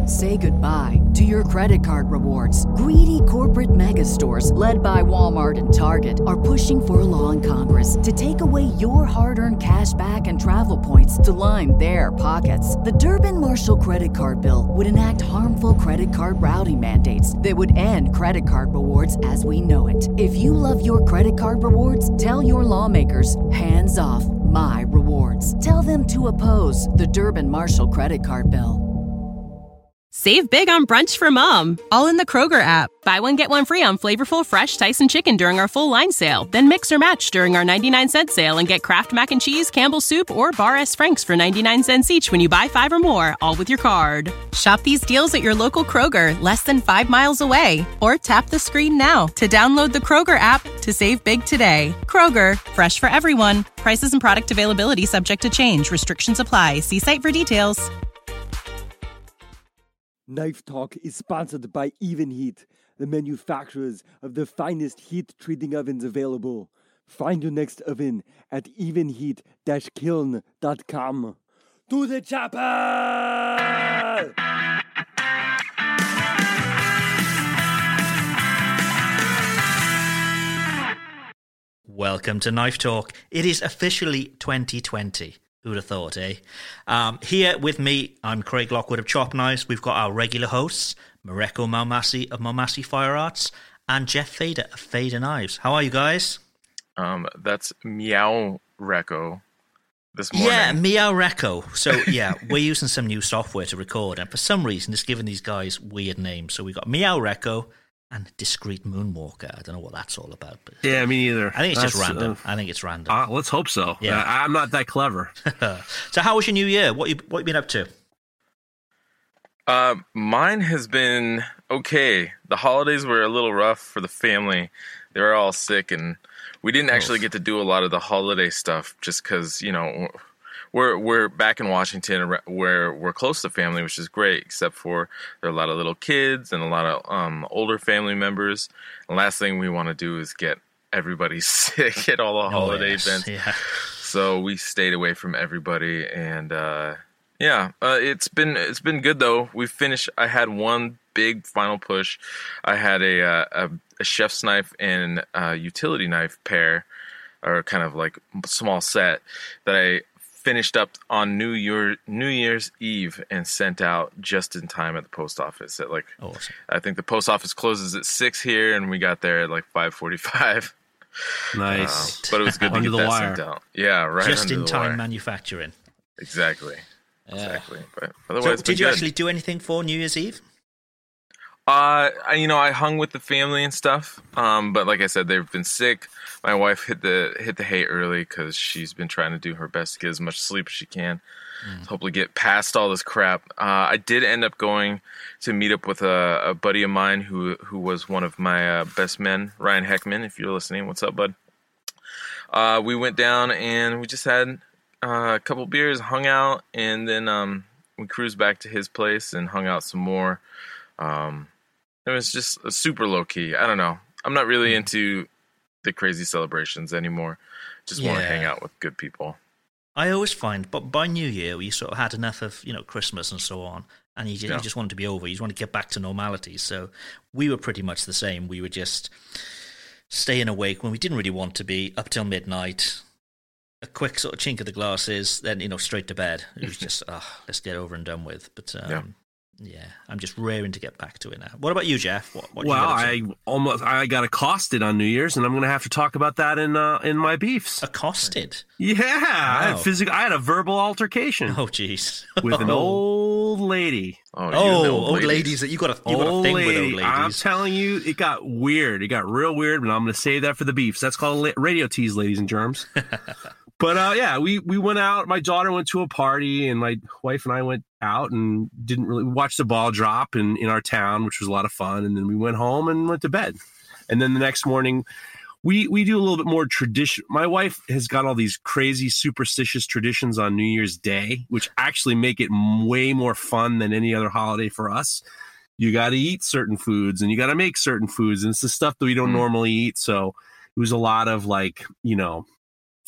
Say goodbye to your credit card rewards. Greedy corporate mega stores, led by Walmart and Target, are pushing for a law in Congress to take away your hard-earned cash back and travel points to line their pockets. The Durbin-Marshall credit card bill would enact harmful credit card routing mandates that would end credit card rewards as we know it. If you love your credit card rewards, tell your lawmakers, hands off my rewards. Tell them to oppose the Durbin-Marshall credit card bill. Save big on brunch for mom, all in the Kroger app. Buy one, get one free on flavorful, fresh Tyson chicken during our full line sale. Then mix or match during our 99-cent sale and get Kraft Mac and Cheese, Campbell's Soup, or Bar S. Frank's for 99 cents each when you buy 5 or more, all with your card. Shop these deals at your local Kroger, less than 5 miles away. Or tap the screen now to download the Kroger app to save big today. Kroger, fresh for everyone. Prices and product availability subject to change. Restrictions apply. See site for details. Knife Talk is sponsored by Evenheat, the manufacturers of the finest heat-treating ovens available. Find your next oven at evenheat-kiln.com. To the chapel! Welcome to Knife Talk. It is officially 2020. Who'd have thought, eh? Here with me, I'm Craig Lockwood of Chop Knives. We've got our regular hosts, Mareko Malmasi of Malmasi Fire Arts, and Jeff Fader of Fader Knives. How are you guys? That's Meow Reco this morning. Yeah, Meow Reco. So, yeah, we're using some new software to record, and for some reason, it's given these guys weird names. So we got Meow Reco and Discreet Moonwalker. I don't know what that's all about. But yeah, me neither. I think it's just random. I think it's random. Let's hope so. Yeah. I'm not that clever. So how was your new year? What you been up to? Mine has been okay. The holidays were a little rough for the family. They were all sick, and we didn't actually get to do a lot of the holiday stuff just because, you know, we're back in Washington where we're close to family, which is great, except for there are a lot of little kids and a lot of older family members. The last thing we want to do is get everybody sick at all the holiday events. Yeah. So we stayed away from everybody, and it's been good though. We finished. I had one big final push. I had a chef's knife and a utility knife pair, or kind of like small set that I finished up on New Year's Eve and sent out just in time at the post office at awesome. I think the post office closes at 6 here, and we got there at 5:45. Nice. But it was good to get that sent out. Yeah, right. Just in time wire. Manufacturing. Exactly. Yeah. Exactly. But otherwise, so did you actually do anything for New Year's Eve? I hung with the family and stuff. But like I said, they've been sick. My wife hit the hay early because she's been trying to do her best to get as much sleep as she can. Hopefully get past all this crap. I did end up going to meet up with a buddy of mine who was one of my best men, Ryan Heckman. If you're listening, what's up, bud? We went down and we just had a couple beers, hung out, and then we cruised back to his place and hung out some more. It was just a super low key. I don't know. I'm not really into the crazy celebrations anymore. Just want to hang out with good people. I always find, but by New Year, you sort of had enough of Christmas and so on, and you just wanted to be over. You just want to get back to normality. So we were pretty much the same. We were just staying awake when we didn't really want to be, up till midnight. A quick sort of chink of the glasses, then straight to bed. It was just let's get over and done with. But yeah, I'm just raring to get back to it now. What about you, Jeff? What I got accosted on New Year's, and I'm going to have to talk about that in my beefs. Accosted? Yeah, wow. I had a verbal altercation. Oh, jeez. With an old lady. Old ladies. You got a thing with old ladies. I'm telling you, it got weird. It got real weird, but I'm going to save that for the beefs. That's called radio tease, ladies and germs. But we went out. My daughter went to a party, and my wife and I went out and didn't really watch the ball drop in our town, which was a lot of fun. And then we went home and went to bed. And then the next morning, we do a little bit more tradition. My wife has got all these crazy superstitious traditions on New Year's Day, which actually make it way more fun than any other holiday for us. You got to eat certain foods, and you got to make certain foods, and it's the stuff that we don't normally eat. So it was a lot of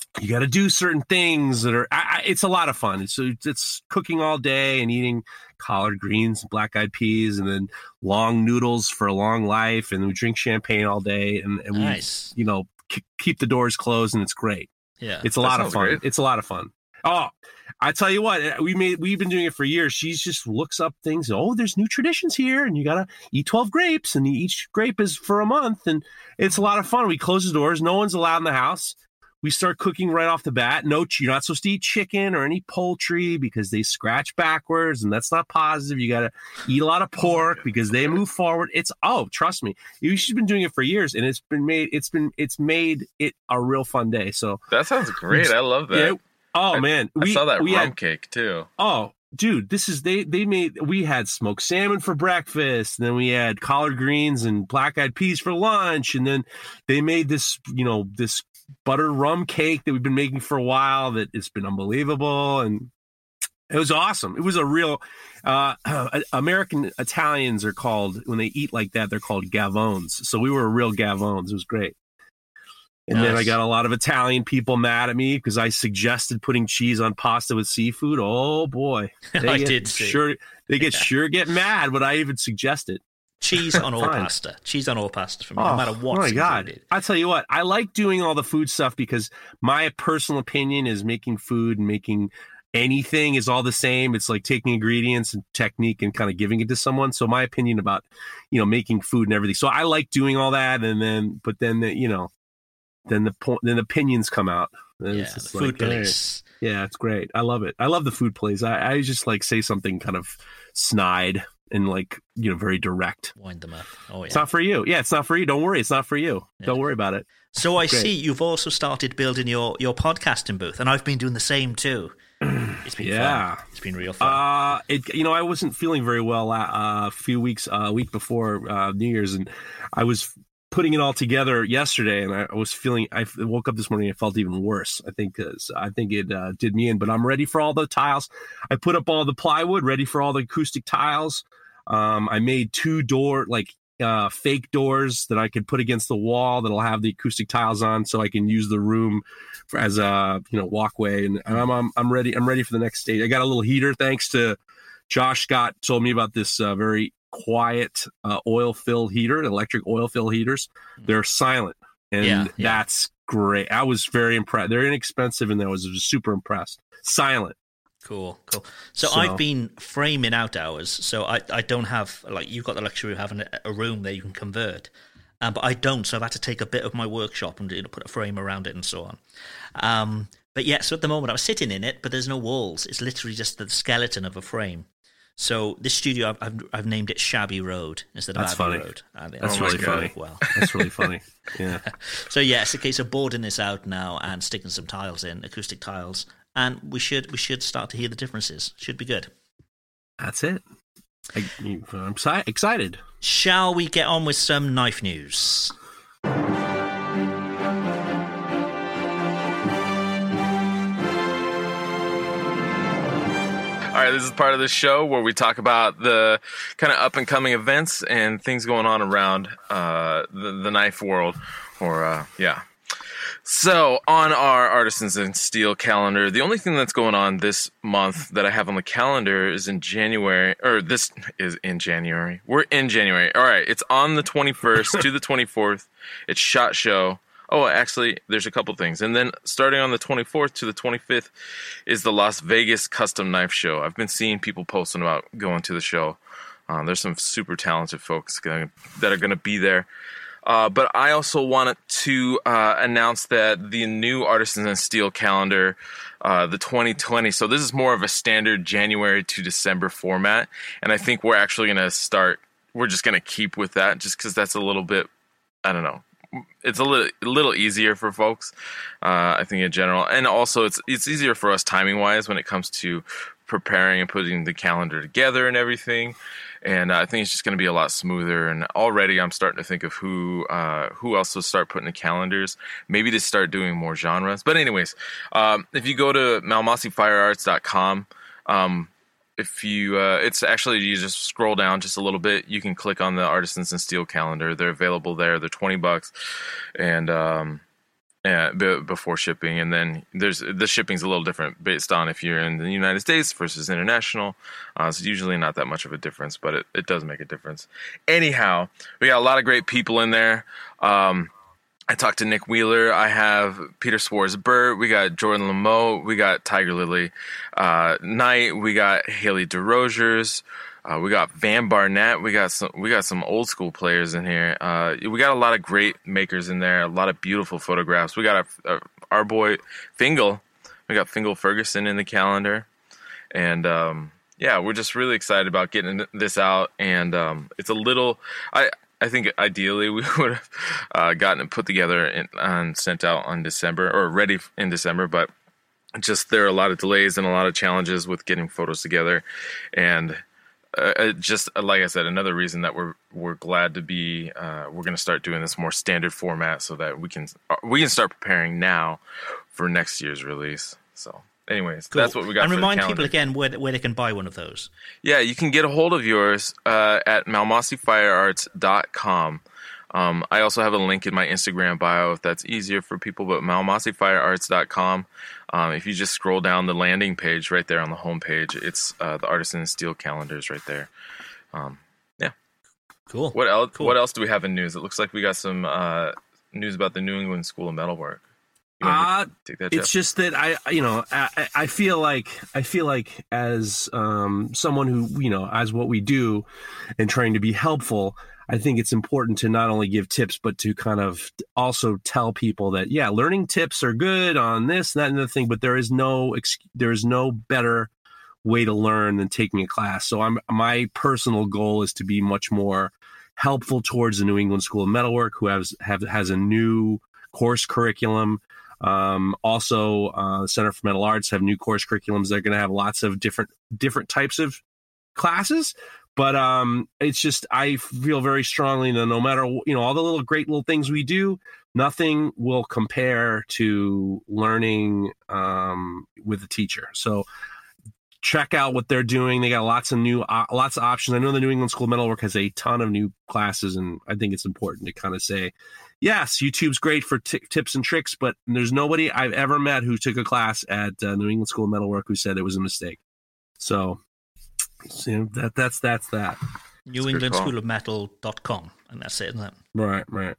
you got to do certain things that are. It's a lot of fun. It's cooking all day and eating collard greens, black eyed peas, and then long noodles for a long life, and we drink champagne all day, and nice. We keep the doors closed, and it's great. Yeah, it's a lot of fun. Great. It's a lot of fun. Oh, I tell you what, we've been doing it for years. She just looks up things. Oh, there's new traditions here, and you gotta eat 12 grapes, and each grape is for a month, and it's a lot of fun. We close the doors. No one's allowed in the house. We start cooking right off the bat. No, you're not supposed to eat chicken or any poultry because they scratch backwards, and that's not positive. You got to eat a lot of pork because they move forward. Trust me, she's been doing it for years, and it's made it a real fun day. So that sounds great. I love that. Man, I saw that rum cake too. Oh, dude, we had smoked salmon for breakfast, and then we had collard greens and black eyed peas for lunch, and then they made this buttered rum cake that we've been making for a while that it's been unbelievable, and it was awesome. It was a real American Italians are called, when they eat like that, they're called gavones. So we were real gavones. It was great. And Then I got a lot of Italian people mad at me because I suggested putting cheese on pasta with seafood. Oh boy, I did see. They get mad when I even suggest it. Cheese on all pasta. Cheese on all pasta for me, no matter what's included. I tell you what, I like doing all the food stuff because my personal opinion is making food and making anything is all the same. It's like taking ingredients and technique and kind of giving it to someone. So my opinion about, making food and everything. So I like doing all that, and then the opinions come out. Yeah, the food police. Yeah, it's great. I love it. I love the food plays. I just say something kind of snide and very direct. Wind them up. Oh yeah. It's not for you. Yeah, it's not for you. Don't worry. It's not for you. Yeah. Don't worry about it. So I see you've also started building your podcasting booth, and I've been doing the same too. It's been fun. It's been real fun. I wasn't feeling very well a week before New Year's, and I was putting it all together yesterday, and I woke up this morning, I felt even worse. I think it did me in, but I'm ready for all the tiles. I put up all the plywood, ready for all the acoustic tiles. I made 2 fake doors that I could put against the wall that'll have the acoustic tiles on, so I can use the room as a walkway. And I'm ready. I'm ready for the next stage. I got a little heater thanks to Josh Scott. Told me about this very quiet oil-filled heater, electric oil-filled heaters. They're silent, and that's great. I was very impressed. They're inexpensive, and I was super impressed. Silent. Cool. So I've been framing out ours, so I don't have, you've got the luxury of having a room that you can convert, but I don't, so I've had to take a bit of my workshop and put a frame around it and so on. But yeah, so at the moment I was sitting in it, but there's no walls. It's literally just the skeleton of a frame. So this studio, I've named it Shabby Road instead of Abbey Road. That's really funny. Well, that's really funny. Yeah. So yeah, it's a case of boarding this out now and sticking some tiles in, acoustic tiles, and we should start to hear the differences. Should be good. That's it. I'm excited. Shall we get on with some knife news? All right, this is part of the show where we talk about the kind of up-and-coming events and things going on around the knife world. So, on our Artisans in Steel calendar, the only thing that's going on this month that I have on the calendar is in January, or this is in January. We're in January. All right, it's on the 21st to the 24th. It's SHOT Show. Oh, actually, there's a couple things. And then starting on the 24th to the 25th is the Las Vegas Custom Knife Show. I've been seeing people posting about going to the show. There's some super talented folks that are going to be there. But I also wanted to announce that the new Artisans in Steel calendar, the 2020, so this is more of a standard January to December format. And I think we're actually going to we're just going to keep with that just because that's a little bit, I don't know. It's a little easier for folks, I think in general, and also it's easier for us timing wise when it comes to preparing and putting the calendar together and everything. And I think it's just going to be a lot smoother. And already I'm starting to think of who else will start putting the calendars. Maybe to start doing more genres. But anyways, if you go to malmasifirearts.com, if you, it's actually, you just scroll down just a little bit. You can click on the Artisans in Steel calendar. They're available there. They're $20. And, before shipping, and then the shipping's a little different based on if you're in the United States versus international. It's usually not that much of a difference, but it does make a difference. Anyhow, we got a lot of great people in there. I talked to Nick Wheeler. I have Peter Swartz-Burt. We got Jordan Lamotte. We got Tiger Lily Knight. We got Haley DeRogers. We got Van Barnett. We got some old school players in here. We got a lot of great makers in there. A lot of beautiful photographs. We got our boy Fingal. We got Fingal Ferguson in the calendar, and we're just really excited about getting this out. And it's a little. I think ideally we would have gotten it put together and sent out on December, or ready in December, but just there are a lot of delays and a lot of challenges with getting photos together, and just like I said, another reason that we're glad to be we're going to start doing this more standard format so that we can start preparing now for next year's release. So. Anyways, cool. That's what we got. And for remind the people again where they can buy one of those. Yeah, you can get a hold of yours at malmosifirearts.com. I also have a link in my Instagram bio if that's easier for people, but malmosifirearts.com. If you just scroll down the landing page right there on the home page, it's the Artisan Steel calendars right there. Yeah. Cool. What else? Cool. What else do we have in news? It looks like we got some news about the New England School of Metalwork. Take that, it's just that I feel like as someone who, as what we do and trying to be helpful, I think it's important to not only give tips, but to kind of also tell people that, learning tips are good on this, that, and the thing, but there is no better way to learn than taking a class. So my personal goal is to be much more helpful towards the New England School of Metalwork, who has a new course curriculum. Also, the Center for Metal Arts have new course curriculums. They're going to have lots of different types of classes, but it's just, I feel very strongly that no matter all the great little things we do, nothing will compare to learning with a teacher. So check out what they're doing. They got lots of options. I know the New England School of Metalwork has a ton of new classes, and I think it's important to kind of say, yes, YouTube's great for tips and tricks, but there's nobody I've ever met who took a class at New England School of Metalwork who said it was a mistake. So that's that. NewEnglandSchoolOfMetal.com, and that's it, isn't it? Right.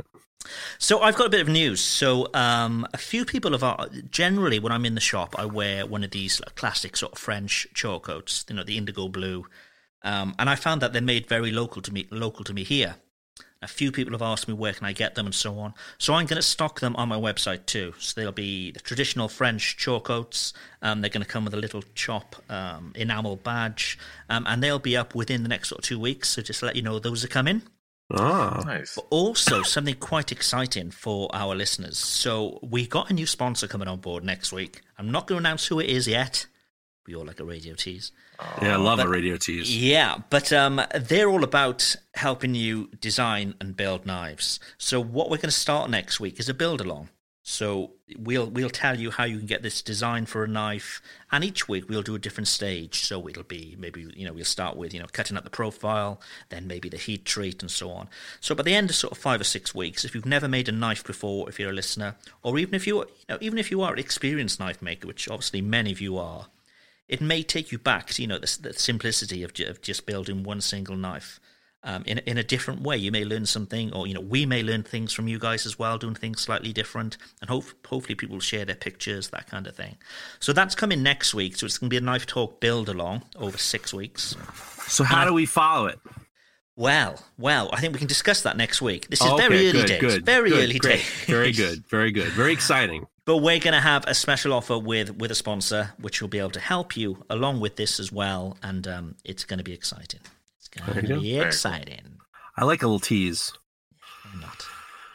So I've got a bit of news. So a few people generally when I'm in the shop, I wear one of these classic sort of French chalk coats, the indigo blue, and I found that they're made very local to me here. A few people have asked me where can I get them and so on. So I'm going to stock them on my website too. So they'll be the traditional French chalk coats. They're going to come with a little chop enamel badge, and they'll be up within the next sort of 2 weeks. So just to let you know, those are coming. Oh, nice. But also something quite exciting for our listeners. So we got a new sponsor coming on board next week. I'm not going to announce who it is yet. We all like a radio tease. Yeah, I love a radio tease. Yeah, but they're all about helping you design and build knives. So what we're going to start next week is a build-along. So we'll tell you how you can get this design for a knife, and each week we'll do a different stage. So it'll be maybe we'll start with cutting out the profile, then maybe the heat treat and so on. So by the end of sort of 5 or 6 weeks, if you've never made a knife before, if you're a listener, or even if you are an experienced knife maker, which obviously many of you are, it may take you back to the simplicity of just building one single knife. In a different way. You may learn something, or we may learn things from you guys as well, doing things slightly different, and hopefully people will share their pictures, that kind of thing. So that's coming next week. So it's going to be a Knife Talk build along over 6 weeks. So how do we follow it? Well, I think we can discuss that next week. This is very early days. Very early days. Very good. Very exciting. But we're going to have a special offer with a sponsor, which will be able to help you along with this as well, and it's going to be exciting. It's going to be exciting. I like a little tease. Why not?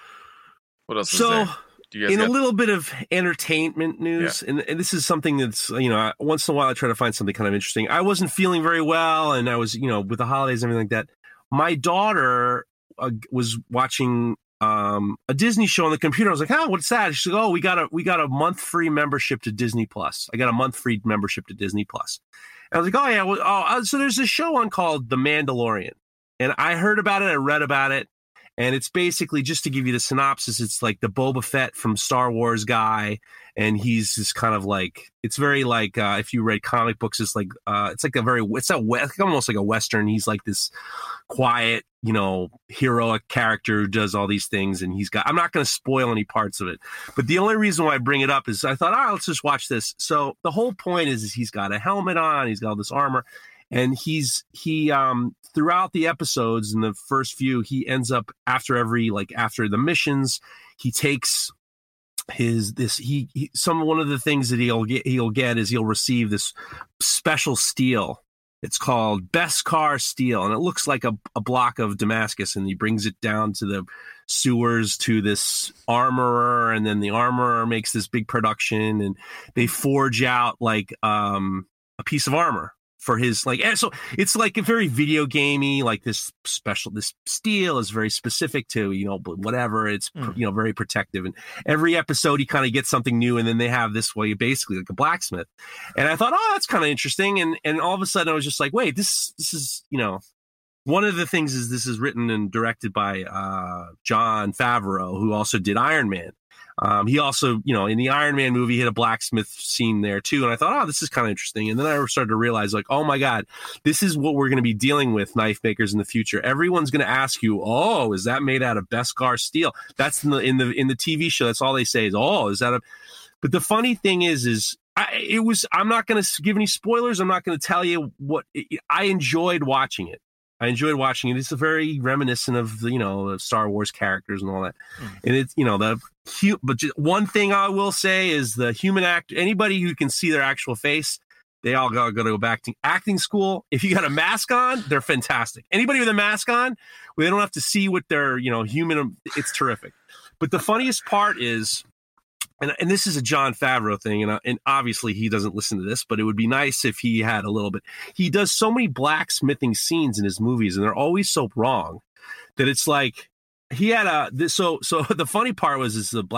What else is there? In a little bit of entertainment news, and this is something that's, once in a while I try to find something kind of interesting. I wasn't feeling very well, and I was, with the holidays and everything like that. My daughter was watching a Disney show on the computer. I was like, what's that? She's like, we got a month free membership to Disney Plus. I got a month free membership to Disney Plus. And I was like, so there's a show on called The Mandalorian. And I heard about it, I read about it, And it's basically, just to give you the synopsis, it's like the Boba Fett from Star Wars guy. And he's this kind of like, it's very like, if you read comic books, it's like almost like a Western. He's like this quiet, heroic character who does all these things. And I'm not going to spoil any parts of it. But the only reason why I bring it up is I thought, let's just watch this. So the whole point is he's got a helmet on, he's got all this armor. And he throughout the episodes in the first few, he ends up after the missions, he takes one of the things that he'll get is he'll receive this special steel. It's called Beskar steel, and it looks like a block of Damascus, and he brings it down to the sewers to this armorer, and then the armorer makes this big production, and they forge out like a piece of armor for his so it's like a very video gamey, like this steel is very specific to whatever, it's very protective, and every episode he kind of gets something new, and then they have this way basically like a blacksmith. And I thought, that's kind of interesting, and all of a sudden I was just like, wait, this is one of the things is this is written and directed by Jon Favreau, who also did Iron Man. He also, in the Iron Man movie, hit a blacksmith scene there too. And I thought, this is kind of interesting. And then I started to realize, like, oh my God, this is what we're going to be dealing with, knife makers in the future. Everyone's going to ask you, is that made out of Beskar steel? That's in the TV show. That's all they say is, is that but the funny thing is I'm not going to give any spoilers. I'm not going to tell you I enjoyed watching it. It's very reminiscent of the Star Wars characters and all that. And it's but just one thing I will say is the human actor, anybody who can see their actual face, they all got to go back to acting school. If you got a mask on, they're fantastic. Anybody with a mask on, they don't have to see what they're human. It's terrific. But the funniest part is, and this is a Jon Favreau thing, and obviously he doesn't listen to this, but it would be nice if he had a little bit. He does so many blacksmithing scenes in his movies, and they're always so wrong that it's like he had So the funny part was the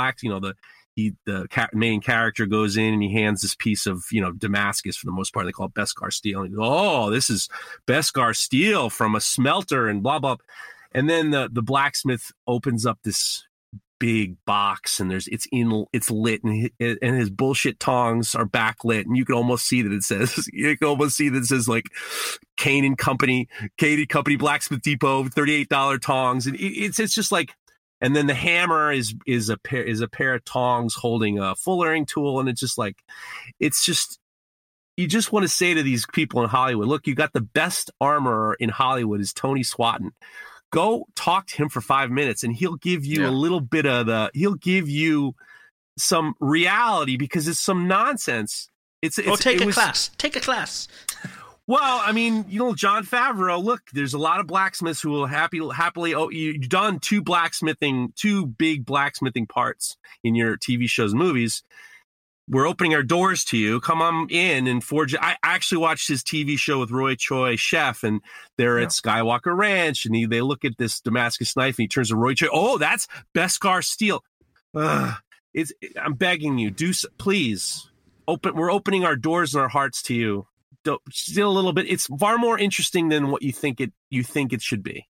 main character goes in and he hands this piece of Damascus, for the most part they call it Beskar steel, and he goes, this is Beskar steel from a smelter and blah blah. And then the blacksmith opens up this big box, and it's lit, and his bullshit tongs are backlit, and you can almost see that it says like Kane & Company Blacksmith Depot, $38 tongs, and it's just like, and then the hammer is a pair of tongs holding a fullering tool, and it's just like, you just want to say to these people in Hollywood, look, you got the best armorer in Hollywood is Tony Swatton. Go talk to him for 5 minutes, and he'll give you a little bit of he'll give you some reality, because it's some nonsense. Take a class. Well, I mean, Jon Favreau, look, there's a lot of blacksmiths who will happily, you've done two big blacksmithing parts in your TV shows, movies. We're opening our doors to you. Come on in and forge. I actually watched his TV show with Roy Choi, Chef, and they're at Skywalker Ranch, and they look at this Damascus knife, and he turns to Roy Choi. Oh, that's Beskar steel. I'm begging you, please open. We're opening our doors and our hearts to you. Still a little bit. It's far more interesting than what you think it should be.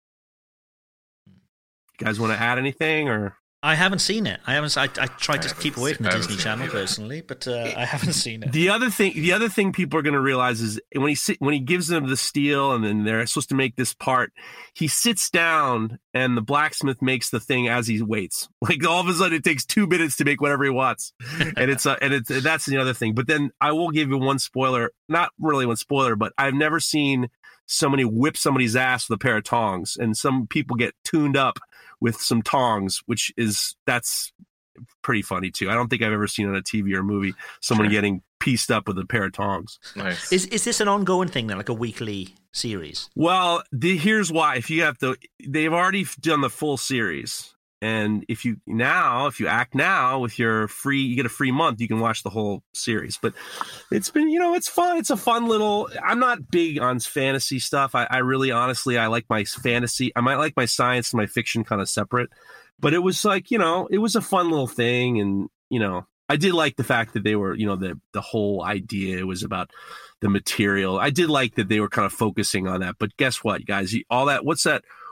You guys want to add anything or? I haven't seen it. I tried to keep away from the Disney Channel personally, but I haven't seen it. The other thing people are going to realize is when he gives them the steel, and then they're supposed to make this part, he sits down and the blacksmith makes the thing as he waits. Like all of a sudden, it takes 2 minutes to make whatever he wants, and that's the other thing. But then I will give you one spoiler, not really one spoiler, but I've never seen somebody whip somebody's ass with a pair of tongs, and some people get tuned up with some tongs, that's pretty funny too. I don't think I've ever seen on a TV or a movie someone getting pieced up with a pair of tongs. Nice. Is this an ongoing thing then, like a weekly series? Well, here's why. They've already done the full series. And if you act now with your you get a free month, you can watch the whole series. But it's been, it's fun. It's a fun little, I'm not big on fantasy stuff. I really, honestly, I like my fantasy. I might like my science and my fiction kind of separate, but it was like, it was a fun little thing. And, I did like the fact that they were, the whole idea was about the material. I did like that they were kind of focusing on that, but guess what, guys, all that, what's that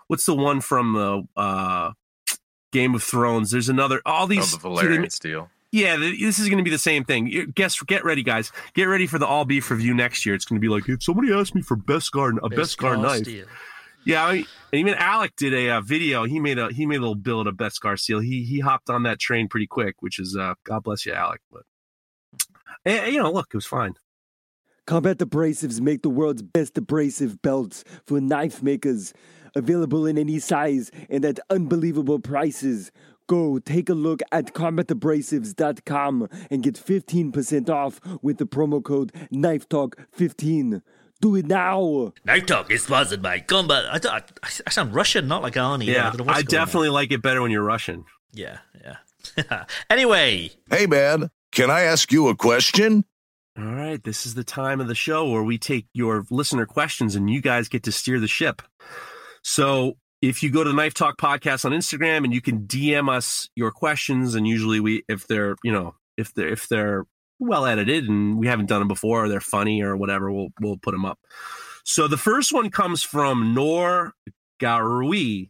what's the one from the Game of Thrones? There's another. All these the Valerian steel. Yeah, this is going to be the same thing. Get ready, guys. Get ready for the all beef review next year. It's going to be like, if somebody asked me for Beskar knife. Steel. Yeah, and even Alec did a video. He made a little build of Beskar steel. He hopped on that train pretty quick, which is God bless you, Alec. But look, it was fine. Combat Abrasives make the world's best abrasive belts for knife makers, available in any size and at unbelievable prices. Go take a look at combatabrasives.com and get 15% off with the promo code KNIFETALK15. Do it now. Knife Talk is sponsored by Combat. I sound Russian, not like Arnie. Yeah, I definitely like it better when you're Russian. Yeah. Anyway. Hey, man, can I ask you a question? All right, this is the time of the show where we take your listener questions and you guys get to steer the ship. So if you go to Knife Talk Podcast on Instagram and you can DM us your questions, and usually if they're well edited and we haven't done them before, or they're funny or whatever, we'll put them up. So the first one comes from Noor Garoui.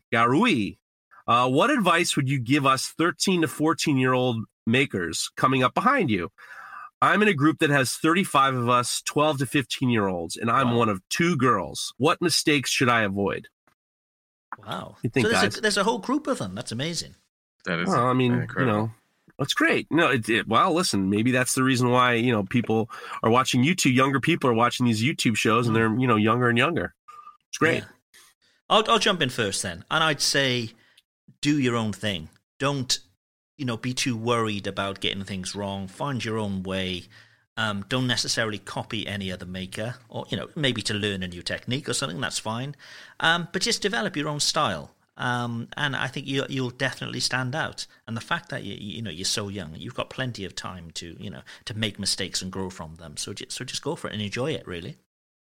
What advice would you give us 13 to 14-year-old makers coming up behind you? I'm in a group that has 35 of us, 12 to 15-year-olds, and I'm one of 2 girls. What mistakes should I avoid? Wow. You think, so there's a whole group of them. That's amazing. That is incredible. It's great. Well, listen, maybe that's the reason why, people are watching YouTube. Younger people are watching these YouTube shows, and they're, younger and younger. It's great. Yeah. I'll jump in first then. And I'd say do your own thing. Don't be too worried about getting things wrong. Find your own way. Don't necessarily copy any other maker, or maybe to learn a new technique or something. That's fine, but just develop your own style. And I think you'll definitely stand out. And the fact that you're so young, you've got plenty of time to make mistakes and grow from them. So just go for it and enjoy it. Really.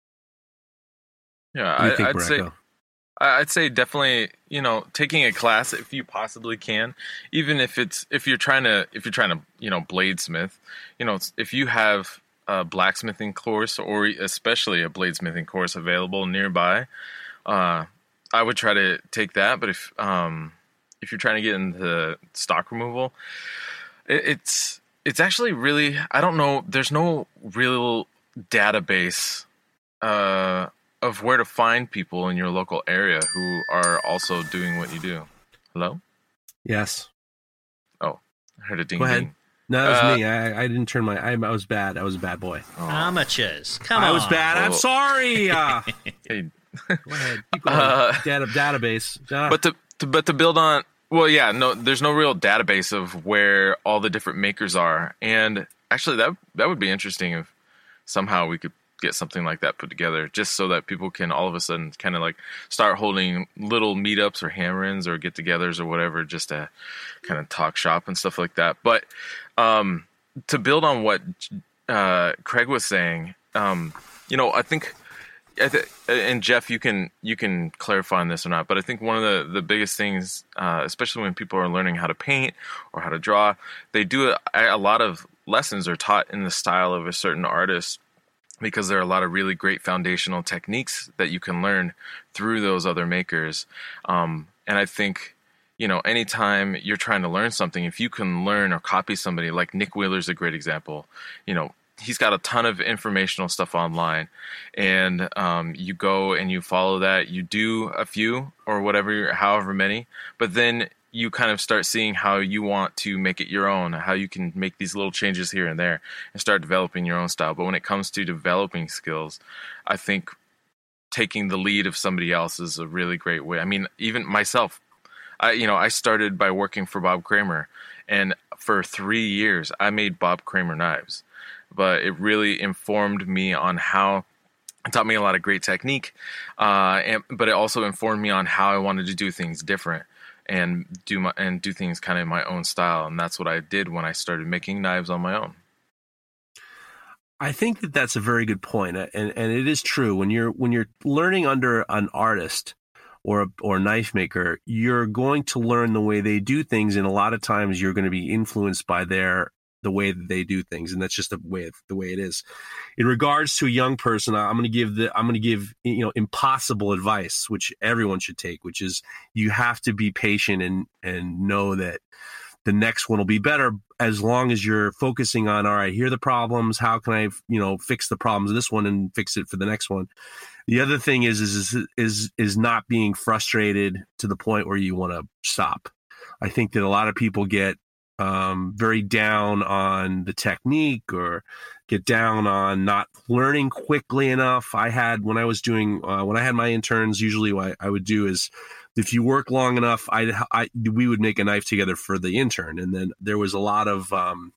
Yeah, I'd say definitely, taking a class if you possibly can, even if you're trying to bladesmith, if you have a blacksmithing course or especially a bladesmithing course available nearby, I would try to take that. But if you're trying to get into stock removal, it's actually really, I don't know, there's no real database of where to find people in your local area who are also doing what you do. Hello? Yes. Oh, I heard a ding. Go ahead. Ding. No, that was me. I didn't turn I was bad. I was a bad boy. Oh. Amateurs. Come on. I was bad. I'm sorry. Hey. Go ahead. Keep going. Database. But to build on, well, yeah, no, there's no real database of where all the different makers are. And actually that would be interesting if somehow we could get something like that put together, just so that people can all of a sudden kind of like start holding little meetups or hammer-ins or get-togethers or whatever, just to kind of talk shop and stuff like that. But to build on what Craig was saying, I think, and Jeff, you can clarify on this or not, but I think one of the biggest things, especially when people are learning how to paint or how to draw, they do a lot of lessons are taught in the style of a certain artist, because there are a lot of really great foundational techniques that you can learn through those other makers. And I think, anytime you're trying to learn something, if you can learn or copy somebody, like Nick Wheeler's a great example, he's got a ton of informational stuff online, and you go and you follow that, you do a few or whatever, however many, but then you kind of start seeing how you want to make it your own, how you can make these little changes here and there and start developing your own style. But when it comes to developing skills, I think taking the lead of somebody else is a really great way. I mean, even myself, I started by working for Bob Kramer, and for 3 years I made Bob Kramer knives, but it really informed me on how, it taught me a lot of great technique, but it also informed me on how I wanted to do things different and do things kind of in my own style. And that's what I did when I started making knives on my own. I think that's a very good point. And it is true. When you're learning under an artist or a knife maker, you're going to learn the way they do things. And a lot of times you're going to be influenced by their the way that they do things, and that's just the way it is. In regards to a young person, I'm going to give impossible advice, which everyone should take, which is you have to be patient and know that the next one will be better as long as you're focusing on, all right, here are the problems. How can I, fix the problems of this one and fix it for the next one? The other thing is not being frustrated to the point where you want to stop. I think that a lot of people get very down on the technique or get down on not learning quickly enough. When I had my interns, usually what I would do is, if you work long enough, we would make a knife together for the intern, and then there was a lot of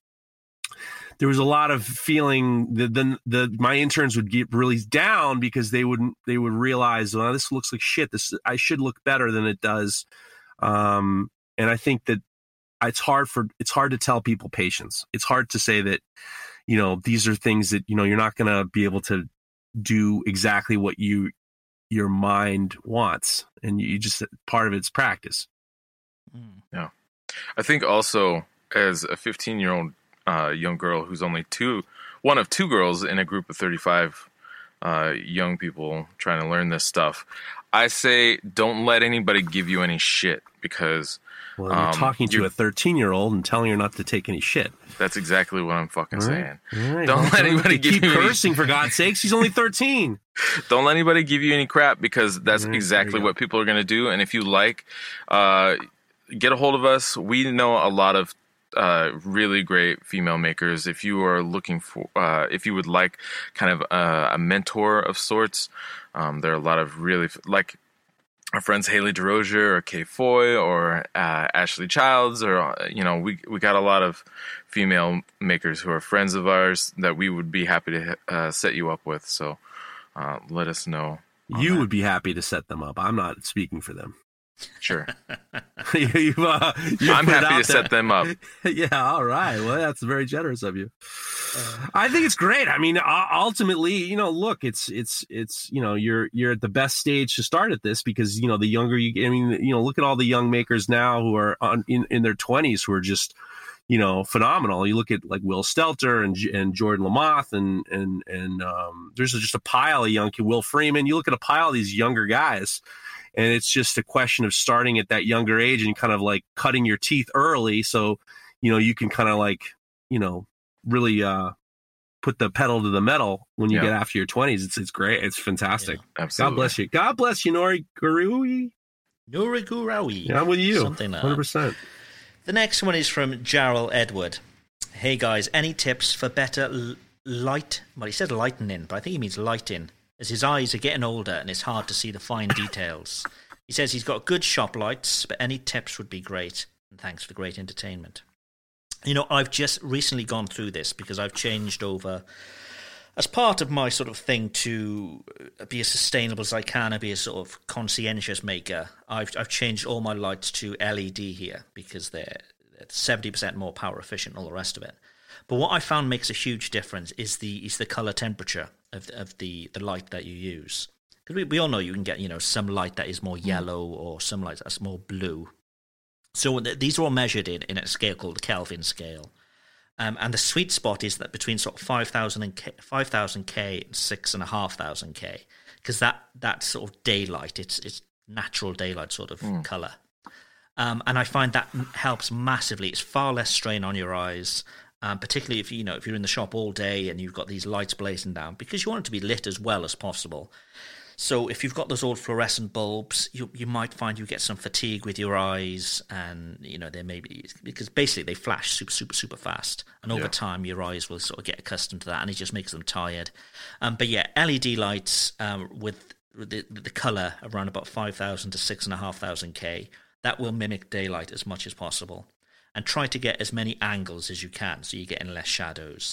feeling that my interns would get really down because they would realize, well, this looks like shit. I should look better than it does, and I think that it's hard to tell people patience. It's hard to say that these are things that you're not going to be able to do exactly what your mind wants, and you just, part of it's practice. Yeah, I think also as a 15-year-old young girl who's only one of two girls in a group of 35 young people trying to learn this stuff, I say don't let anybody give you any shit, because you're talking to a 13-year-old and telling her not to take any shit. That's exactly what I'm fucking saying. Right. Don't let anybody keep cursing, for God's sakes. She's only 13. Don't let anybody give you any crap, because that's exactly what people are going to do. And if you get a hold of us. We know a lot of really great female makers. If you are looking for, if you would like kind of a mentor of sorts, there are a lot of really, like our friends Haley DeRozier or Kay Foy or Ashley Childs, or we got a lot of female makers who are friends of ours that we would be happy to set you up with. So let us know. You would be happy to set them up. I'm not speaking for them. Sure. I'm happy to set them up. Yeah, all right. Well, that's very generous of you. I think it's great. I mean, ultimately, look, it's you're at the best stage to start at this, because the younger you get. I mean, look at all the young makers now who are in their 20s who are just phenomenal. You look at like Will Stelter and Jordan Lamoth and there's just a pile of young Will Freeman. You look at a pile of these younger guys. And it's just a question of starting at that younger age and kind of like cutting your teeth early, so you can kind of like really put the pedal to the metal when you get after your 20s. It's great. It's fantastic. Yeah, absolutely. God bless you. God bless you, Nori Gurawi. Nori Gurawi. Yeah, I'm with you. Something like 100%. The next one is from Jarrell Edward. Hey guys, any tips for better light? Well, he said lightening, but I think he means lighting, as his eyes are getting older and it's hard to see the fine details. He says he's got good shop lights, but any tips would be great. And thanks for the great entertainment. I've just recently gone through this because I've changed over, as part of my sort of thing to be as sustainable as I can and be a sort of conscientious maker. I've changed all my lights to LED here because they're 70% more power efficient and all the rest of it. But what I found makes a huge difference is the color temperature of the light that you use. Because we all know you can get some light that is more yellow or some light that's more blue. So these are all measured in a scale called the Kelvin scale. And the sweet spot is that between sort of 5,000 K and 6,500 K, because that sort of daylight, it's natural daylight sort of color. And I find that helps massively. It's far less strain on your eyes. Particularly if you're in the shop all day and you've got these lights blazing down, because you want it to be lit as well as possible. So if you've got those old fluorescent bulbs, you might find you get some fatigue with your eyes, and there may be, because basically they flash super super super fast, and over time your eyes will sort of get accustomed to that, and it just makes them tired. But yeah, LED lights with the color around about 5,000 to 6,500 K, that will mimic daylight as much as possible. And try to get as many angles as you can, so you're getting less shadows.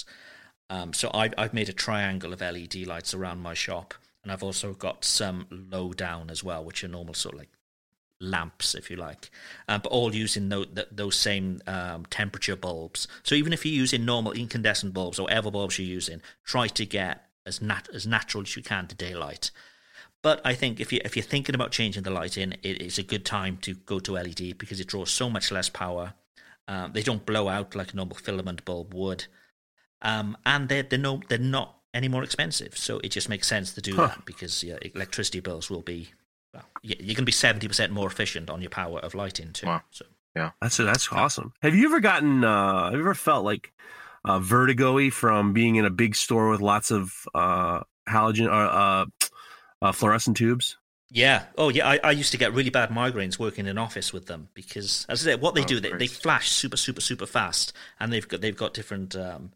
So I've made a triangle of LED lights around my shop, and I've also got some low down as well, which are normal sort of like lamps, if you like, but all using those same temperature bulbs. So even if you're using normal incandescent bulbs or whatever bulbs you're using, try to get as natural as you can to daylight. But I think if you're thinking about changing the lighting, it is a good time to go to LED because it draws so much less power. They don't blow out like a normal filament bulb would. And they're not any more expensive. So it just makes sense to do that because electricity bills will be, you're going to be 70% more efficient on your power of lighting too. Wow. So yeah, that's awesome. Have you ever felt like vertigo-y from being in a big store with lots of halogen or fluorescent tubes? Yeah. Oh, yeah. I used to get really bad migraines working in an office with them because, as I said, what they do, they flash super, super, super fast, and they've got different,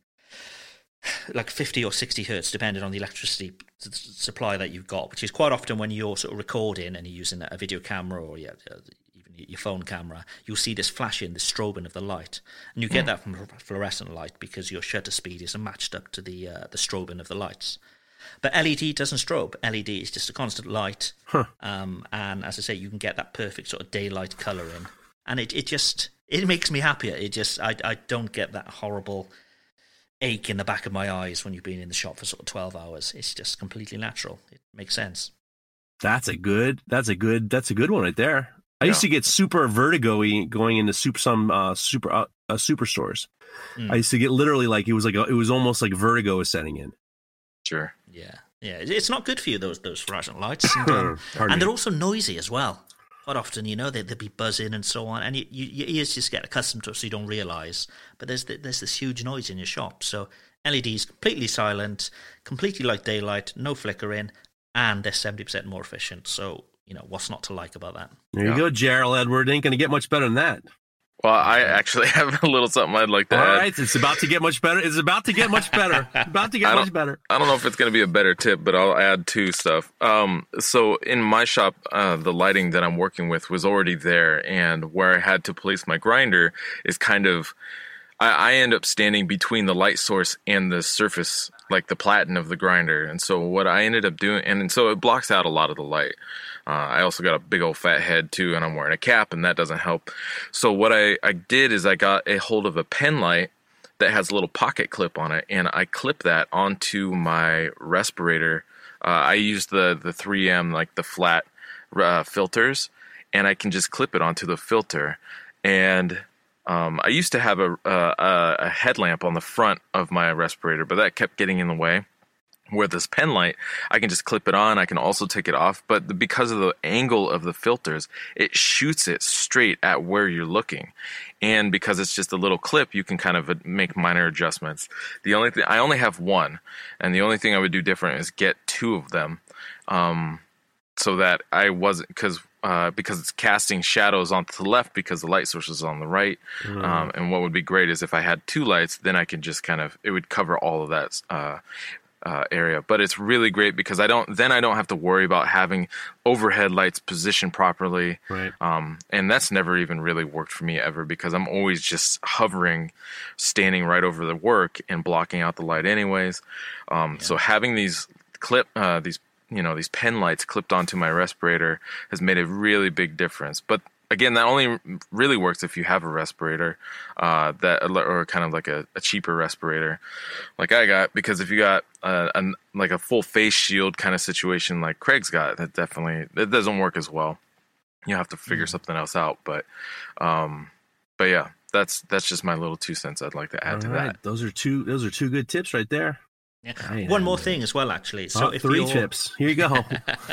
like 50 or 60 hertz, depending on the electricity supply that you've got, which is quite often when you're sort of recording and you're using a video camera or even your phone camera, you'll see this flashing, this strobing of the light, and you get that from fluorescent light because your shutter speed is matched up to the strobing of the lights. But LED doesn't strobe. LED is just a constant light. And as I say, you can get that perfect sort of daylight colouring. And it makes me happier. I don't get that horrible ache in the back of my eyes when you've been in the shop for sort of 12 hours. It's just completely natural. It makes sense. That's a good one right there. I used to get super vertigo-y going into superstores. I used to get literally it was almost like vertigo was setting in. Sure. Yeah. It's not good for you, those fluorescent lights, and they're also noisy as well. Quite often, they'll be buzzing and so on, and your ears just get accustomed to it, so you don't realise. But there's this huge noise in your shop. So LEDs completely silent, completely like daylight, no flickering, and they're 70% more efficient. So what's not to like about that? There you go, Gerald Edward. Ain't going to get much better than that. Well, I actually have a little something I'd like to add. All right, it's about to get much better. Much better. I don't know if it's going to be a better tip, but I'll add two stuff. So in my shop, the lighting that I'm working with was already there, and where I had to place my grinder is kind of, I end up standing between the light source and the surface, like the platen of the grinder. And so what I ended up doing, and so it blocks out a lot of the light. I also got a big old fat head too, and I'm wearing a cap, and that doesn't help. So what I did is I got a hold of a pen light that has a little pocket clip on it, and I clip that onto my respirator. I use the 3M, like the flat filters, and I can just clip it onto the filter. And I used to have a headlamp on the front of my respirator, but that kept getting in the way. Where this pen light, I can just clip it on. I can also take it off. But because of the angle of the filters, it shoots it straight at where you're looking. And because it's just a little clip, you can kind of make minor adjustments. The only thing, I only have one. And the only thing I would do different is get two of them. So that I wasn't, because it's casting shadows onto the left because the light source is on the right. And what would be great is if I had two lights, then I could just it would cover all of that area. But it's really great because I don't have to worry about having overhead lights positioned properly. Right. And that's never even really worked for me ever because I'm always just hovering, standing right over the work and blocking out the light anyways. So having these these pen lights clipped onto my respirator has made a really big difference. But again, that only really works if you have a respirator or kind of like a cheaper respirator like I got, because if you got like a full face shield kind of situation like Craig's got, that doesn't work as well. You have to figure something else out. But yeah, that's just my little 2 cents I'd like to add to that. Those are two good tips right there. Yeah. One more thing as well, actually. So if 3 tips. Here you go.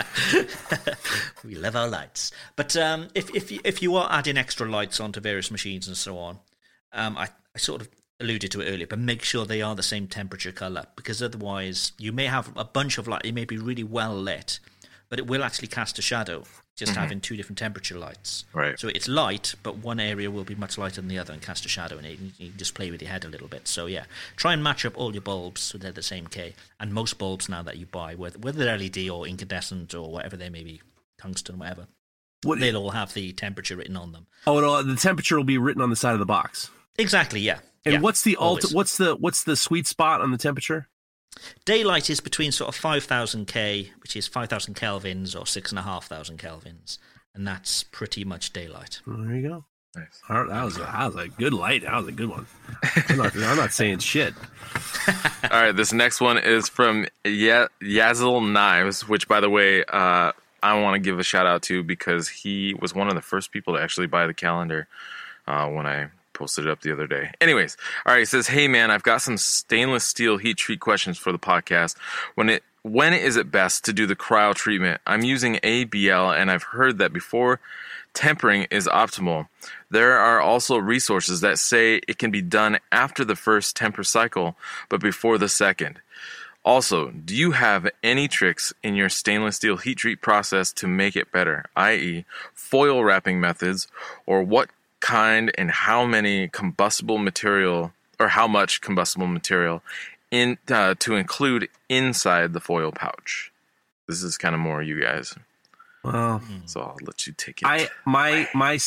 We love our lights. But if you are adding extra lights onto various machines and so on, I sort of alluded to it earlier, but make sure they are the same temperature color, because otherwise you may have a bunch of light. It may be really well lit, but it will actually cast a shadow just having 2 different temperature lights. Right. So it's light, but one area will be much lighter than the other and cast a shadow in it. You can just play with your head a little bit. So yeah, try and match up all your bulbs so they're the same K. And most bulbs now that you buy, whether they're LED or incandescent or whatever they may be, tungsten, whatever, they'll all have the temperature written on them. Oh, the temperature will be written on the side of the box. Exactly, yeah. And what's the what's the sweet spot on the temperature? Daylight is between sort of 5,000 K, which is 5,000 kelvins or 6,500 kelvins, and that's pretty much daylight. There you go. Nice. That was a good light. That was a good one. I'm not saying shit. All right, this next one is from Yazzle Knives, which, by the way, I want to give a shout out to because he was one of the first people to actually buy the calendar when I posted it up the other day. Anyways, all right, it says, hey man, I've got some stainless steel heat treat questions for the podcast. When is it best to do the cryo treatment? I'm using ABL, and I've heard that before tempering is optimal. There are also resources that say it can be done after the first temper cycle, but before the second. Also, do you have any tricks in your stainless steel heat treat process to make it better, i.e. foil wrapping methods, or what kind and how many combustible material, or how much combustible material to include inside the foil pouch? This is kind of more you guys. Well, so I'll let you take it. My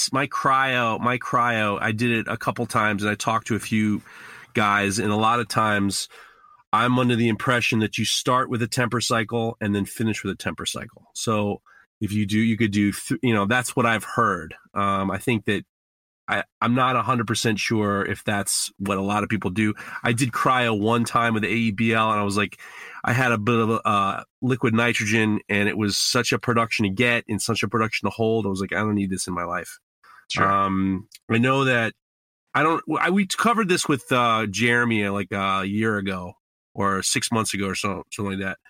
cryo, I did it a couple times, and I talked to a few guys, and a lot of times I'm under the impression that you start with a temper cycle and then finish with a temper cycle. So if you do, you could do, that's what I've heard. I think that I'm not 100% sure if that's what a lot of people do. I did cryo one time with AEBL, and I was like, I had a bit of liquid nitrogen, and it was such a production to get and such a production to hold. I was like, I don't need this in my life. Sure. I know that we covered this with Jeremy like a year ago or 6 months ago or something like that.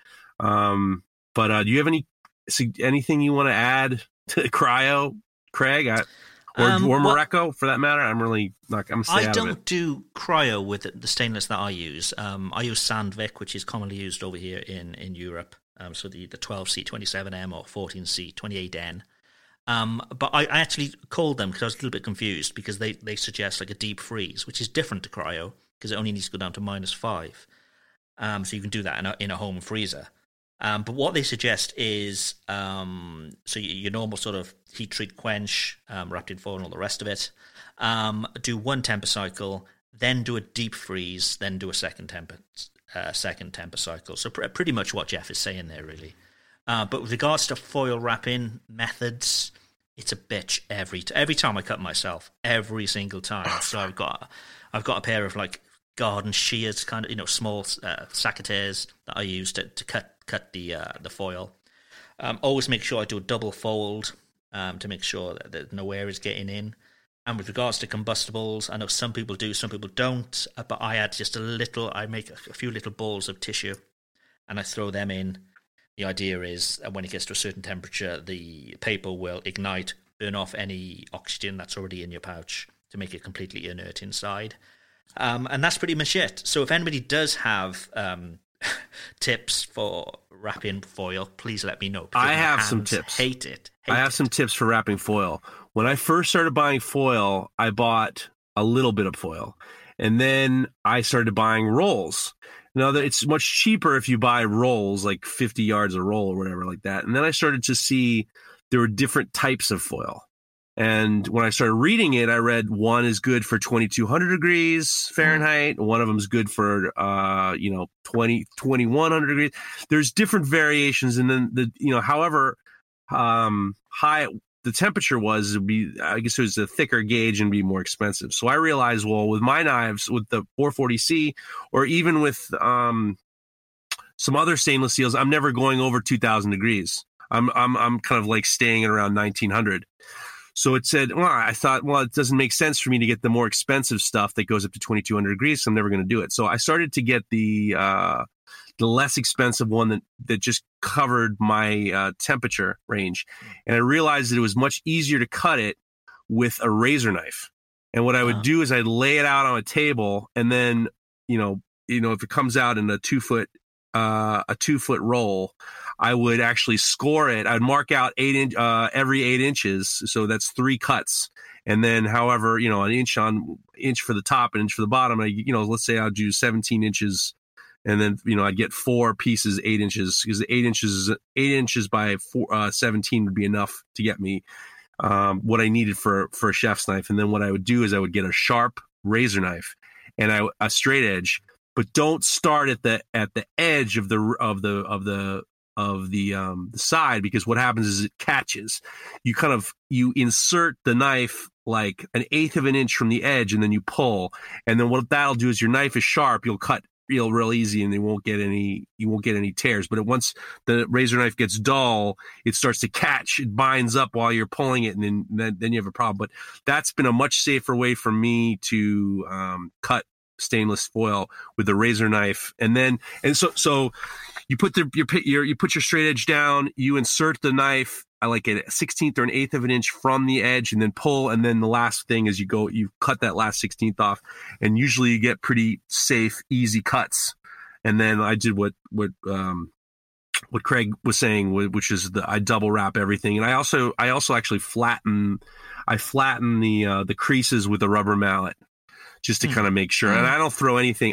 But do you have anything you want to add to cryo, Craig? Or Morocco, for that matter? I'm really not. I'm stay out of it. I don't do cryo with the stainless that I use. I use Sandvik, which is commonly used over here in Europe. So the 12C27M or 14C28N. But I actually called them because I was a little bit confused, because they suggest like a deep freeze, which is different to cryo because it only needs to go down to -5. So you can do that in a home freezer. But what they suggest is, so your normal sort of heat treat quench, wrapped in foil and all the rest of it, do one temper cycle, then do a deep freeze, then do a second temper cycle. So pretty much what Jeff is saying there, really. But with regards to foil wrapping methods, it's a bitch every time I cut myself, every single time. So I've got a pair of like garden shears, kind of, small secateurs that I use to cut the foil. Always make sure I do a double fold to make sure that no air is getting in. And with regards to combustibles, I know some people do, some people don't, but I add just I make a few little balls of tissue and I throw them in. The idea is that when it gets to a certain temperature, the paper will ignite, burn off any oxygen that's already in your pouch to make it completely inert inside. And that's pretty much it. So if anybody does have tips for wrapping foil, please let me know. I have some tips. Hate it. I have some tips for wrapping foil. When I first started buying foil, I bought a little bit of foil, and then I started buying rolls. Now, it's much cheaper if you buy rolls, like 50 yards a roll or whatever like that. And then I started to see there were different types of foil. And when I started reading it, I read one is good for 2,200 degrees Fahrenheit. One of them is good for, 2,100 degrees. There's different variations. And then, however high the temperature was, it'd be, I guess it was a thicker gauge and be more expensive. So I realized, well, with my knives, with the 440C, or even with some other stainless steels, I'm never going over 2,000 degrees. I'm kind of like staying at around 1,900. So it said, I thought, it doesn't make sense for me to get the more expensive stuff that goes up to 2,200 degrees. So I'm never going to do it. So I started to get the less expensive one that just covered my temperature range. And I realized that it was much easier to cut it with a razor knife. And what I would do is I'd lay it out on a table, and then, if it comes out in a 2-foot roll, I would actually score it. I'd mark out every 8 inches. So that's 3 cuts. And then however, an inch for the top, an inch for the bottom, let's say I'll do 17 inches. And then, I'd get 4 pieces, 8 inches, because 8 inches by 17 would be enough to get me what I needed for a chef's knife. And then what I would do is I would get a sharp razor knife and a straight edge, but don't start at the edge of the side, because what happens is it catches. You insert the knife like 1/8 of an inch from the edge, and then you pull. And then what that'll do is your knife is sharp. You'll cut real easy, and you won't get any tears. But once the razor knife gets dull, it starts to catch. It binds up while you're pulling it, and then you have a problem. But that's been a much safer way for me to cut stainless foil with the razor knife. So you put you put your straight edge down, you insert the knife like a 1/16 or an 1/8 of an inch from the edge, and then pull. And then the last thing is you cut that last 1/16 off, and usually you get pretty safe, easy cuts. And then I did what Craig was saying, which is I double wrap everything, and I also actually flatten the creases with a rubber mallet, just to kind of make sure. And I don't throw anything.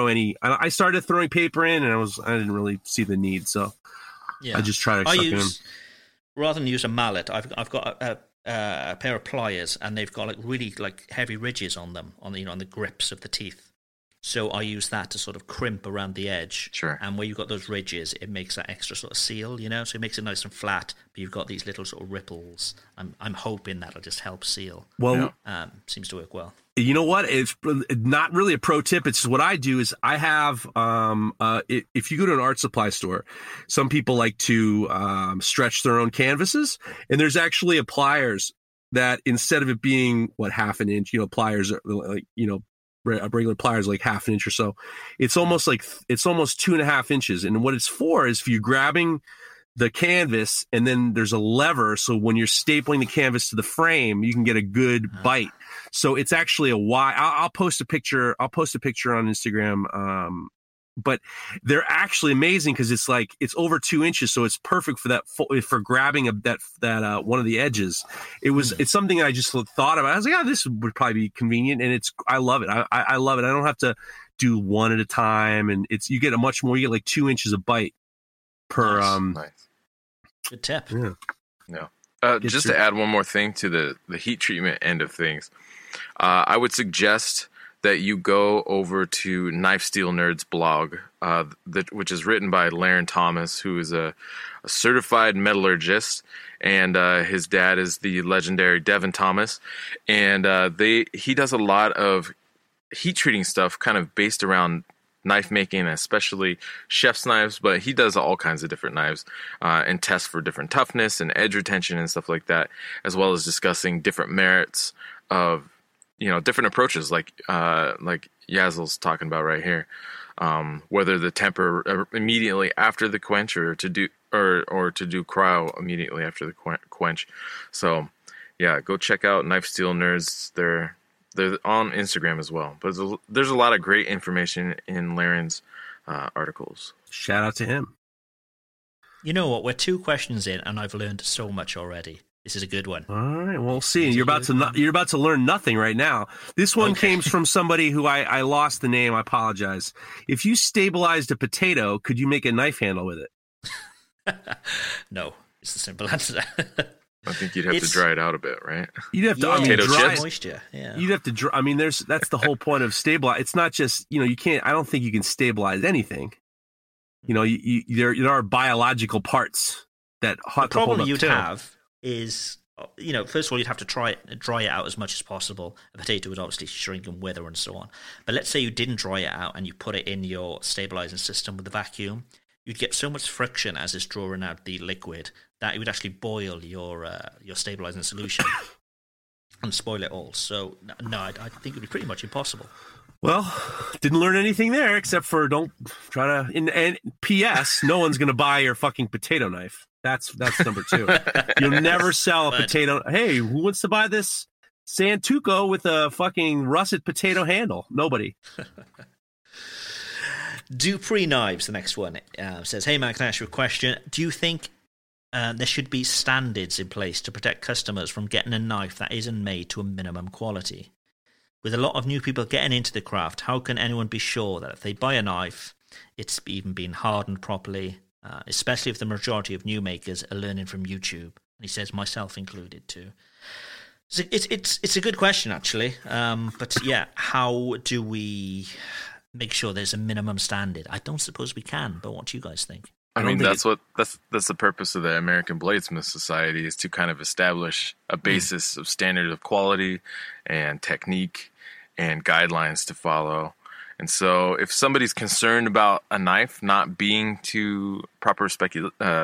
I started throwing paper in, and I didn't really see the need, so I just try to suck it in. Rather than use a mallet, I've got a pair of pliers, and they've got like really like heavy ridges on them, on the grips of the teeth. So I use that to sort of crimp around the edge. Sure. And where you've got those ridges, it makes that extra sort of seal, so it makes it nice and flat, but you've got these little sort of ripples. I'm hoping that'll just help seal. Well, seems to work well. You know what? It's not really a pro tip. It's what I do is I have, if you go to an art supply store, some people like to stretch their own canvases, and there's actually a pliers that instead of it being half an inch, pliers are like, regular pliers like half an inch or so. It's almost 2.5 inches. And what it's for is if you're grabbing the canvas and then there's a lever. So when you're stapling the canvas to the frame, you can get a good bite. So it's actually a wide. I'll post a picture on Instagram. But they're actually amazing because it's over 2 inches, so it's perfect for that for grabbing that one of the edges. It's something I just thought about. I was like, this would probably be convenient, and I love it. I love it. I don't have to do one at a time, and you get you get like 2 inches of bite per. Nice. Good tip. Yeah. Just to add one more thing to the heat treatment end of things, I would suggest that you go over to Knife Steel Nerds blog, which is written by Laren Thomas, who is a certified metallurgist, and his dad is the legendary Devin Thomas, and he does a lot of heat treating stuff, kind of based around knife making, especially chef's knives, but he does all kinds of different knives and tests for different toughness and edge retention and stuff like that, as well as discussing different merits of different approaches like Yazel's talking about right here, whether the temper immediately after the quench or to do cryo immediately after the quench. So yeah, go check out Knife Steel Nerds. They're on Instagram as well, but there's a lot of great information in Laren's articles. Shout out to him. You know what? We're 2 questions in, and I've learned so much already. This is a good one. All right, we'll see. You're about to learn nothing right now. This one came from somebody who I lost the name. I apologize. If you stabilized a potato, could you make a knife handle with it? No, it's the simple answer. I think you'd have to dry it out a bit, right? You'd have to dry moisture. Yeah, you'd have to dry. I mean, that's the whole point of stabilize. It's not just you can't. I don't think you can stabilize anything. There are biological parts that the problem you'd have is, first of all, you'd have to dry it out as much as possible. A potato would obviously shrink and wither and so on. But let's say you didn't dry it out and you put it in your stabilizing system with the vacuum, you'd get so much friction as it's drawing out the liquid that it would actually boil your stabilizing solution and spoil it all. So, no, I think it would be pretty much impossible. Well, didn't learn anything there except for don't try to. And P.S. No one's going to buy your fucking potato knife. That's number 2. You'll never sell a potato. Hey, who wants to buy this Santoku with a fucking russet potato handle? Nobody. Dupree Knives, the next one, says, "Hey man, can I ask you a question? Do you think there should be standards in place to protect customers from getting a knife that isn't made to a minimum quality? With a lot of new people getting into the craft, how can anyone be sure that if they buy a knife, it's even been hardened properly, especially if the majority of new makers are learning from YouTube?" And he says, myself included too. So it's a good question, actually. But yeah, how do we make sure there's a minimum standard? I don't suppose we can, but what do you guys think? I mean, that's the purpose of the American Bladesmith Society, is to kind of establish a basis of standard of quality and technique and guidelines to follow. And so if somebody's concerned about a knife not being to proper specs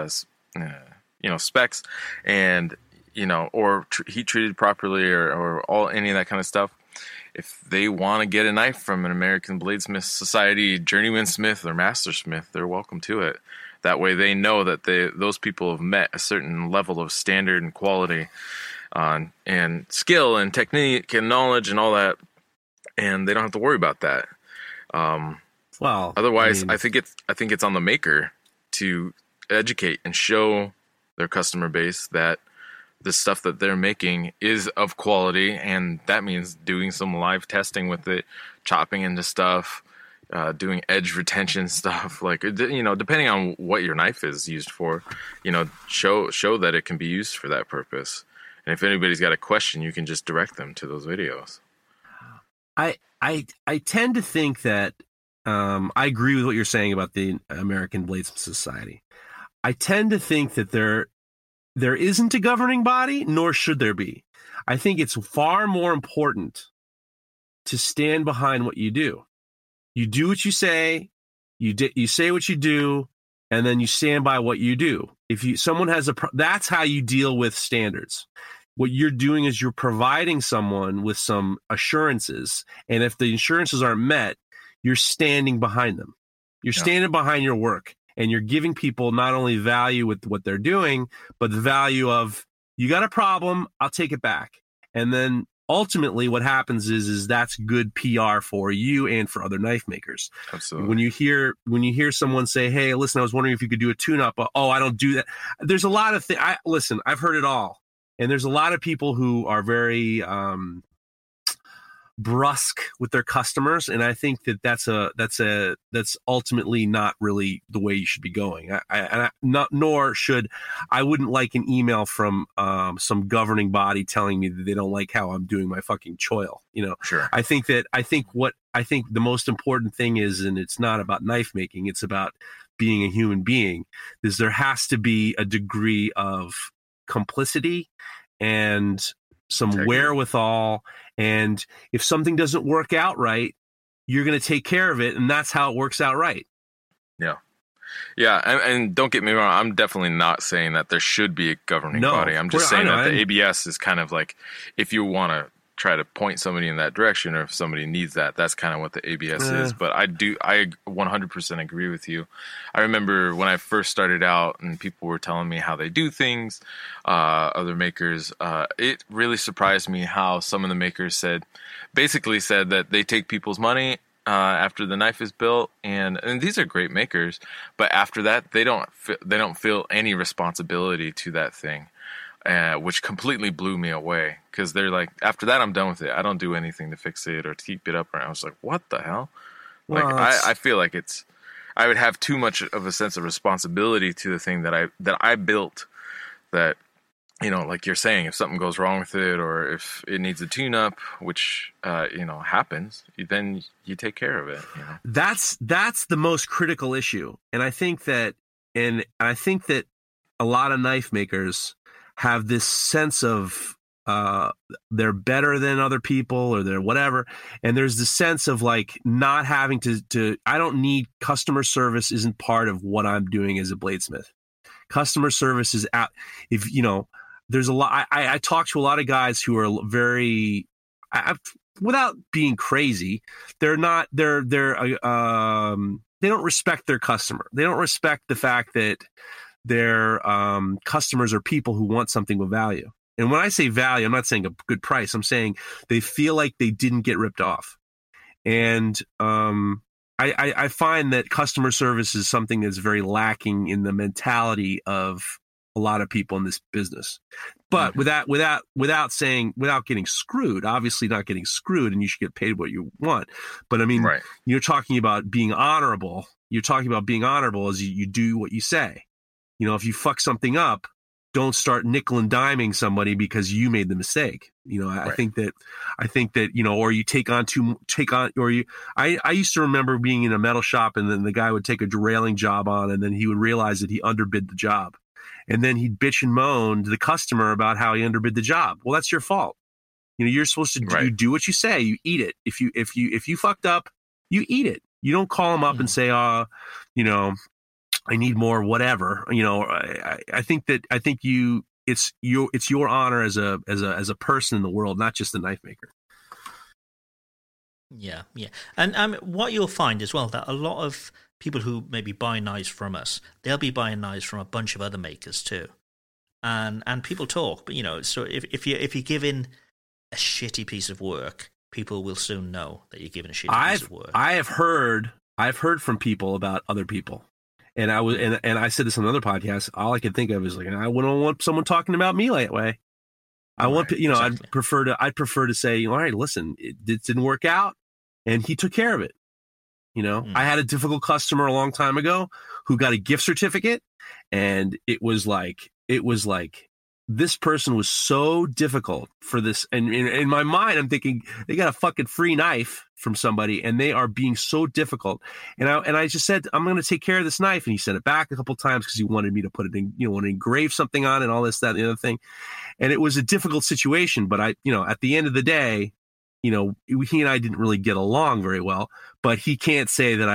and, or heat treated properly or all any of that kind of stuff, if they want to get a knife from an American Bladesmith Society journeyman smith or master smith, they're welcome to it. That way they know that those people have met a certain level of standard and quality and skill and technique and knowledge and all that, and they don't have to worry about that. Well, otherwise, I think it's on the maker to educate and show their customer base that the stuff that they're making is of quality, and that means doing some live testing with it, chopping into stuff, doing edge retention stuff, like, depending on what your knife is used for, show that it can be used for that purpose. And if anybody's got a question, you can just direct them to those videos. I tend to think that I agree with what you're saying about the American Bladesmith Society. I tend to think that there isn't a governing body, nor should there be. I think it's far more important to stand behind what you do. You do what you say, you say what you do, and then you stand by what you do. If someone has that's how you deal with standards. What you're doing is you're providing someone with some assurances, and if the assurances aren't met, you're standing behind them. You're standing behind your work. And you're giving people not only value with what they're doing, but the value of, you got a problem, I'll take it back. And then ultimately what happens is that's good PR for you and for other knife makers. Absolutely. When you hear someone say, hey, listen, I was wondering if you could do a tune-up. Oh, I don't do that. There's a lot of things. Listen, I've heard it all. And there's a lot of people who are very brusque with their customers, and I think that's ultimately not really the way you should be going. I wouldn't like an email from some governing body telling me that they don't like how I'm doing my fucking choil. Sure. I think the most important thing is, and it's not about knife making, it's about being a human being, is there has to be a degree of complicity and some wherewithal. And if something doesn't work out right, you're going to take care of it. And that's how it works out right. Yeah. Yeah. And don't get me wrong. I'm definitely not saying that there should be a governing body. I'm just saying that the ABS is kind of like, if you want to try to point somebody in that direction, or if somebody needs that, that's kind of what the ABS is. But I 100% agree with you. I remember when I first started out and people were telling me how they do things, other makers, it really surprised me how some of the makers basically said that they take people's money after the knife is built, and these are great makers, but after that they don't feel any responsibility to that thing. Which completely blew me away, because they're like, after that, I'm done with it. I don't do anything to fix it or to keep it up. And I was like, what the hell? Well, I feel like I would have too much of a sense of responsibility to the thing that I built, that, like you're saying, if something goes wrong with it, or if it needs a tune up, which, happens, then you take care of it. That's the most critical issue. And I think that a lot of knife makers have this sense of they're better than other people, or they're whatever. And there's the sense of like not having to I don't need customer service, isn't part of what I'm doing as a bladesmith. Customer service is out. There's a lot. I talk to a lot of guys who are very, without being crazy, they don't respect their customer. They don't respect the fact that their customers are people who want something with value. And when I say value, I'm not saying a good price. I'm saying they feel like they didn't get ripped off. And I find that customer service is something that's very lacking in the mentality of a lot of people in this business. But without getting screwed, obviously not getting screwed, and you should get paid what you want. But I mean, right. You're talking about being honorable. You're talking about being honorable as you do what you say. If you fuck something up, don't start nickel and diming somebody because you made the mistake. I think that, or you I used to remember being in a metal shop, and then the guy would take a derailing job on, and then he would realize that he underbid the job. And then he'd bitch and moan to the customer about how he underbid the job. Well, that's your fault. You're supposed to you do what you say, you eat it. If you fucked up, you eat it. You don't call them up and say, I need more, whatever. I think it's your honor as a person in the world, not just the knife maker. Yeah. And what you'll find as well, that a lot of people who maybe buy knives from us, they'll be buying knives from a bunch of other makers too. And people talk, but so if you give in a shitty piece of work, people will soon know that you're giving a shitty piece of work. I've heard from people about other people. And I said this on another podcast. All I could think of is like, I wouldn't want someone talking about me that way. Exactly. I'd prefer to say, all right, listen, it didn't work out, and he took care of it. I had a difficult customer a long time ago who got a gift certificate, and it was like this person was so difficult for this. And in my mind, I'm thinking they got a fucking free knife from somebody and they are being so difficult. And I just said, I'm going to take care of this knife. And he sent it back a couple of times because he wanted me to put it in, want to engrave something on it and all this, that, and the other thing. And it was a difficult situation. But at the end of the day, he and I didn't really get along very well, but he can't say that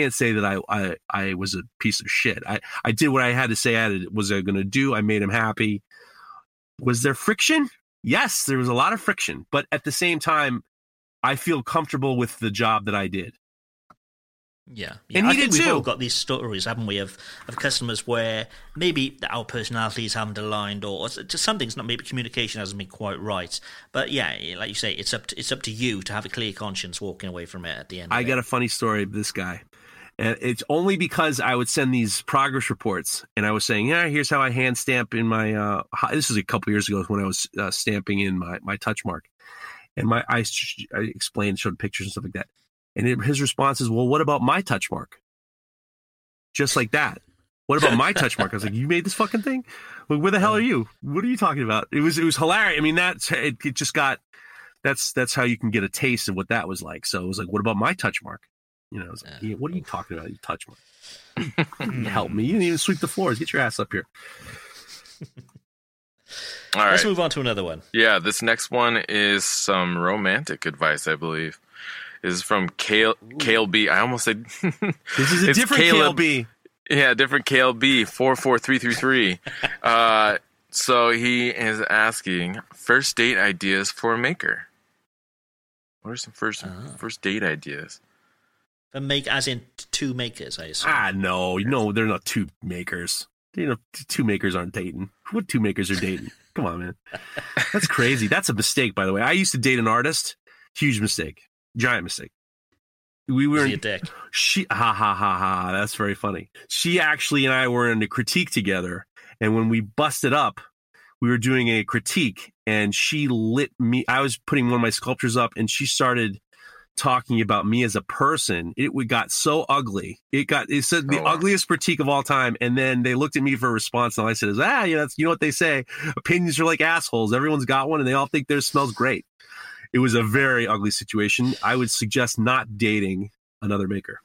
I was a piece of shit. I did what I had to say I was going to do. I made him happy. Was there friction? Yes, there was a lot of friction, but at the same time, I feel comfortable with the job that I did. Yeah. And he did too. We've all got these stories, haven't we, of customers where maybe our personalities haven't aligned, or just something's not, maybe communication hasn't been quite right. But yeah, like you say, it's up to you to have a clear conscience walking away from it at the end. I got a funny story of this guy. And it's only because I would send these progress reports and I was saying, here's how I hand stamp in my, this is a couple years ago when I was stamping in my touch mark. And I explained, showed pictures and stuff like that. And his response is, well, what about my touch mark? Just like that. What about my touch mark? I was like, you made this fucking thing? Like, where the hell are you? What are you talking about? It was hilarious. I mean, it just got, that's how you can get a taste of what that was like. So it was like, what about my touch mark? I was like, what are you talking about? You touch mark. Help me. You didn't even sweep the floors. Get your ass up here. All right. Let's move on to another one. Yeah, this next one is some romantic advice, I believe. This is from Kale B. I almost said... This is a different Kale B. Yeah, different Kale B. 44333. So he is asking, first date ideas for a maker. What are some first date ideas? As in two makers, I assume. No, they're not two makers. Two makers aren't dating. What two makers are dating? Come on, man. That's crazy. That's a mistake, by the way. I used to date an artist. Huge mistake. Giant mistake. We were in a dick. That's very funny. She actually and I were in a critique together, and when we busted up, we were doing a critique, and she lit me. I was putting one of my sculptures up, and she started talking about me as a person. It got so ugly. It said the ugliest critique of all time. And then they looked at me for a response, and I said, that's what they say. Opinions are like assholes. Everyone's got one, and they all think theirs smells great. It was a very ugly situation. I would suggest not dating another maker.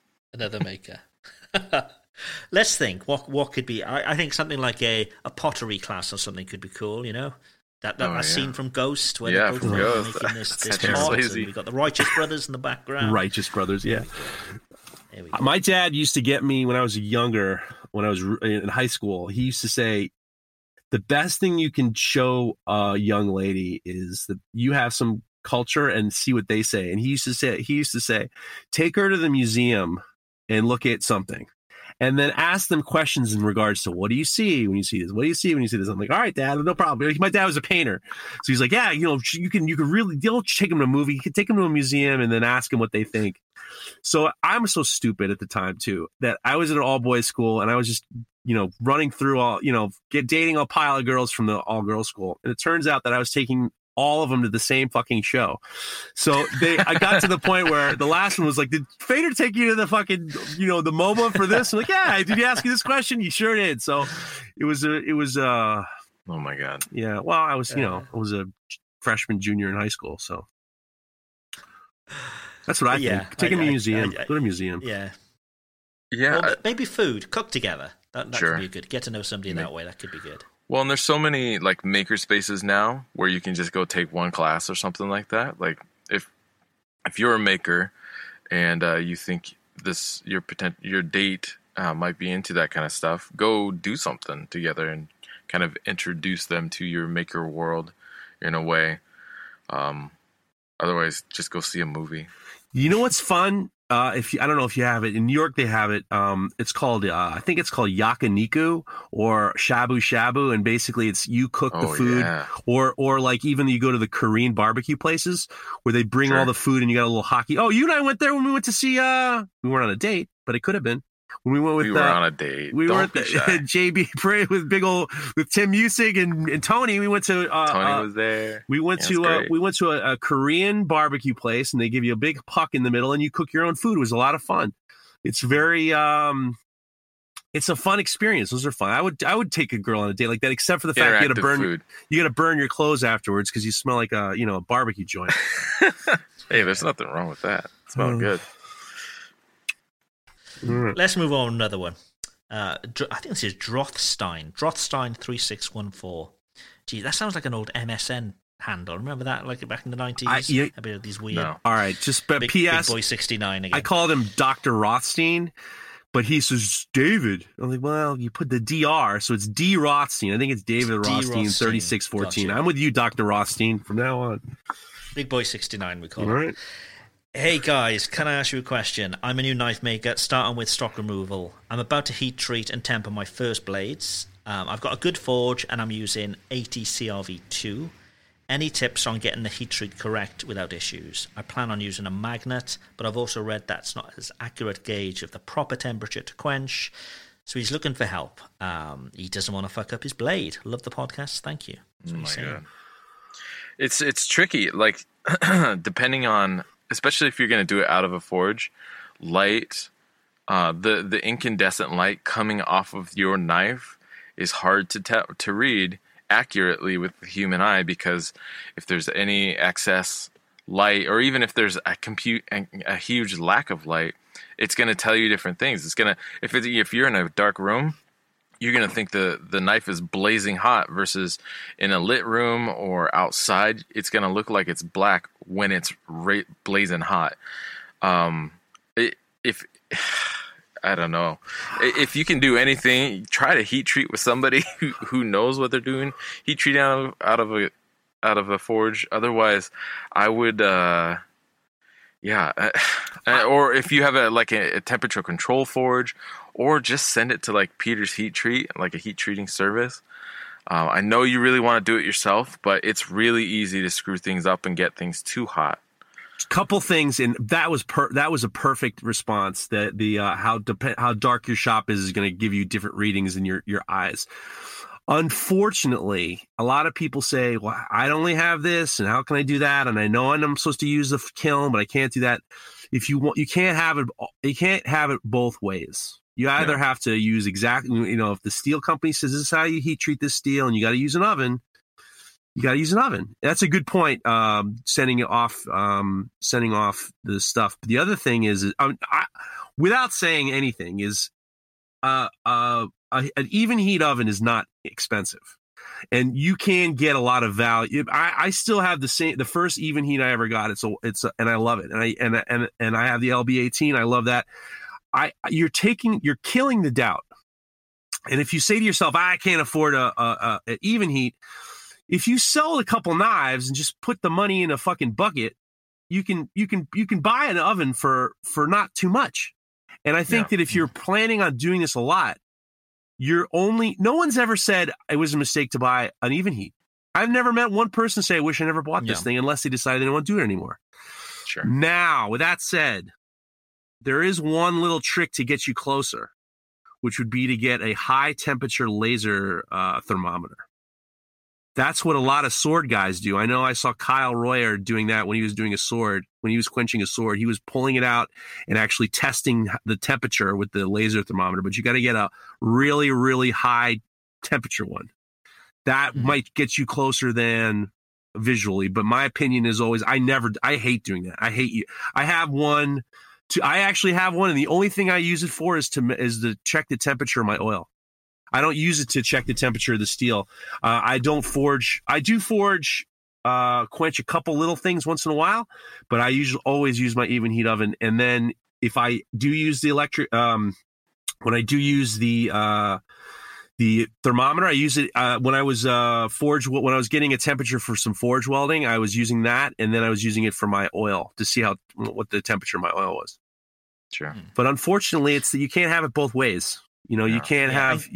Let's think. What could be? I think something like a pottery class or something could be cool. That scene from Ghost where they're both making this pot, and we've got the Righteous Brothers in the background. Righteous Brothers, yeah. My dad used to get me when I was younger, when I was in high school. He used to say, the best thing you can show a young lady is that you have some culture and see what they say. And he used to say, take her to the museum and look at something. And then ask them questions in regards to, what do you see when you see this? What do you see when you see this? I'm like, all right, Dad, no problem. My dad was a painter. So he's like, yeah, you can really, don't take him to a movie. You can take him to a museum and then ask them what they think. So I'm so stupid at the time too, that I was at an all boys school and I was just, running through dating a pile of girls from the all girls school. And it turns out that I was taking all of them to the same fucking show. So I got to the point where the last one was like, did Fader take you to the fucking, the MoMA for this? I'm like, yeah, did you ask you this question? You sure did. So it was oh my God. Yeah. Well, I was, I was a freshman, junior in high school. So that's what I think. Take him to a museum. Go to a museum. Yeah. Yeah. Well, maybe food, cook together. That sure. could be good. Get to know somebody in that way. That could be good. Well, and there's so many like maker spaces now where you can just go take one class or something like that. Like if you're a maker and you think your date might be into that kind of stuff, go do something together and kind of introduce them to your maker world in a way. Otherwise, just go see a movie. You know what's fun? I don't know if you have it in New York, they have it. It's called I think it's called yakiniku or shabu shabu, and basically it's you cook the food, or like even you go to the Korean barbecue places where they bring all the food and you got a little hockey. Oh, you and I went there when we went to see. We weren't on a date, but it could have been. When we went with, we were on a date. We were at the JB Parade with with Tim Music and Tony. We went to Tony was there. We went to a Korean barbecue place, and they give you a big puck in the middle, and you cook your own food. It was a lot of fun. It's very it's a fun experience. Those are fun. I would take a girl on a date like that, except for the fact you got to burn your clothes afterwards because you smell like a barbecue joint. Hey, there's nothing wrong with that. It smells good. Let's move on to another one. I think this is Drothstein 3614. Gee, that sounds like an old MSN handle. Remember that, like back in the 90s? A bit of these weird. No. All right, just big PS. Big Boy 69 again. I called him Dr. Rothstein, but he says David. I'm like, well, you put the DR, so it's D. Rothstein. I think it's David Rothstein 3614. Gotcha. I'm with you, Dr. Rothstein, from now on. Big Boy 69, we call All it. right. Hey guys, can I ask you a question? I'm a new knife maker, starting with stock removal. I'm about to heat treat and temper my first blades. I've got a good forge and I'm using 80 CRV2. Any tips on getting the heat treat correct without issues? I plan on using a magnet, but I've also read that's not as accurate gauge of the proper temperature to quench. So he's looking for help. He doesn't want to fuck up his blade. Love the podcast. Thank you. Oh my God. It's tricky. Like, depending on... Especially if you're going to do it out of a forge, light, the incandescent light coming off of your knife is hard to read accurately with the human eye, because if there's any excess light, or even if there's a huge lack of light, it's going to tell you different things. It's going to if you're in a dark room, you're going to think the knife is blazing hot, versus in a lit room or outside, it's going to look like it's black when it's blazing hot. If I don't know, if you can do anything, try to heat treat with somebody who knows what they're doing. Heat treat out of a forge. Otherwise, I would or if you have a temperature control forge, or just send it to like Peter's Heat Treat, like a heat treating service. I know you really want to do it yourself, but it's really easy to screw things up and get things too hot. Couple things, and that was a perfect response. That how dark your shop is going to give you different readings in your eyes. Unfortunately, a lot of people say, well, I only have this, and how can I do that? And I know I'm supposed to use the kiln, but I can't do that. If you want, you can't have it both ways. You either have to use exactly, if the steel company says this is how you heat treat this steel, and you got to use an oven, you got to use an oven. That's a good point. Sending off the stuff. The other thing is, without saying anything, is an even heat oven is not expensive, and you can get a lot of value. I still have the first even heat I ever got. And I love it, and I have the LB18. I love that. You're killing the doubt. And if you say to yourself, I can't afford an even heat, if you sell a couple knives and just put the money in a fucking bucket, you can buy an oven for not too much. And I think that if you're planning on doing this a lot, no one's ever said it was a mistake to buy an even heat. I've never met one person say, I wish I never bought this thing, unless they decided they don't want to do it anymore. Sure. Now, with that said, there is one little trick to get you closer, which would be to get a high temperature laser thermometer. That's what a lot of sword guys do. I know I saw Kyle Royer doing that when he was doing a sword. When he was quenching a sword, he was pulling it out and actually testing the temperature with the laser thermometer. But you got to get a really, really high temperature one. That might get you closer than visually. But my opinion is always, I hate doing that. I have one. I actually have one, and the only thing I use it for is to check the temperature of my oil. I don't use it to check the temperature of the steel. I don't forge. I do forge quench a couple little things once in a while, but I usually always use my even heat oven. And then if I do use the electric, when I do use the thermometer, I use it when I was when I was getting a temperature for some forge welding. I was using that, and then I was using it for my oil to see what the temperature of my oil was. Sure. But unfortunately, it's that you can't have it both ways. You can't have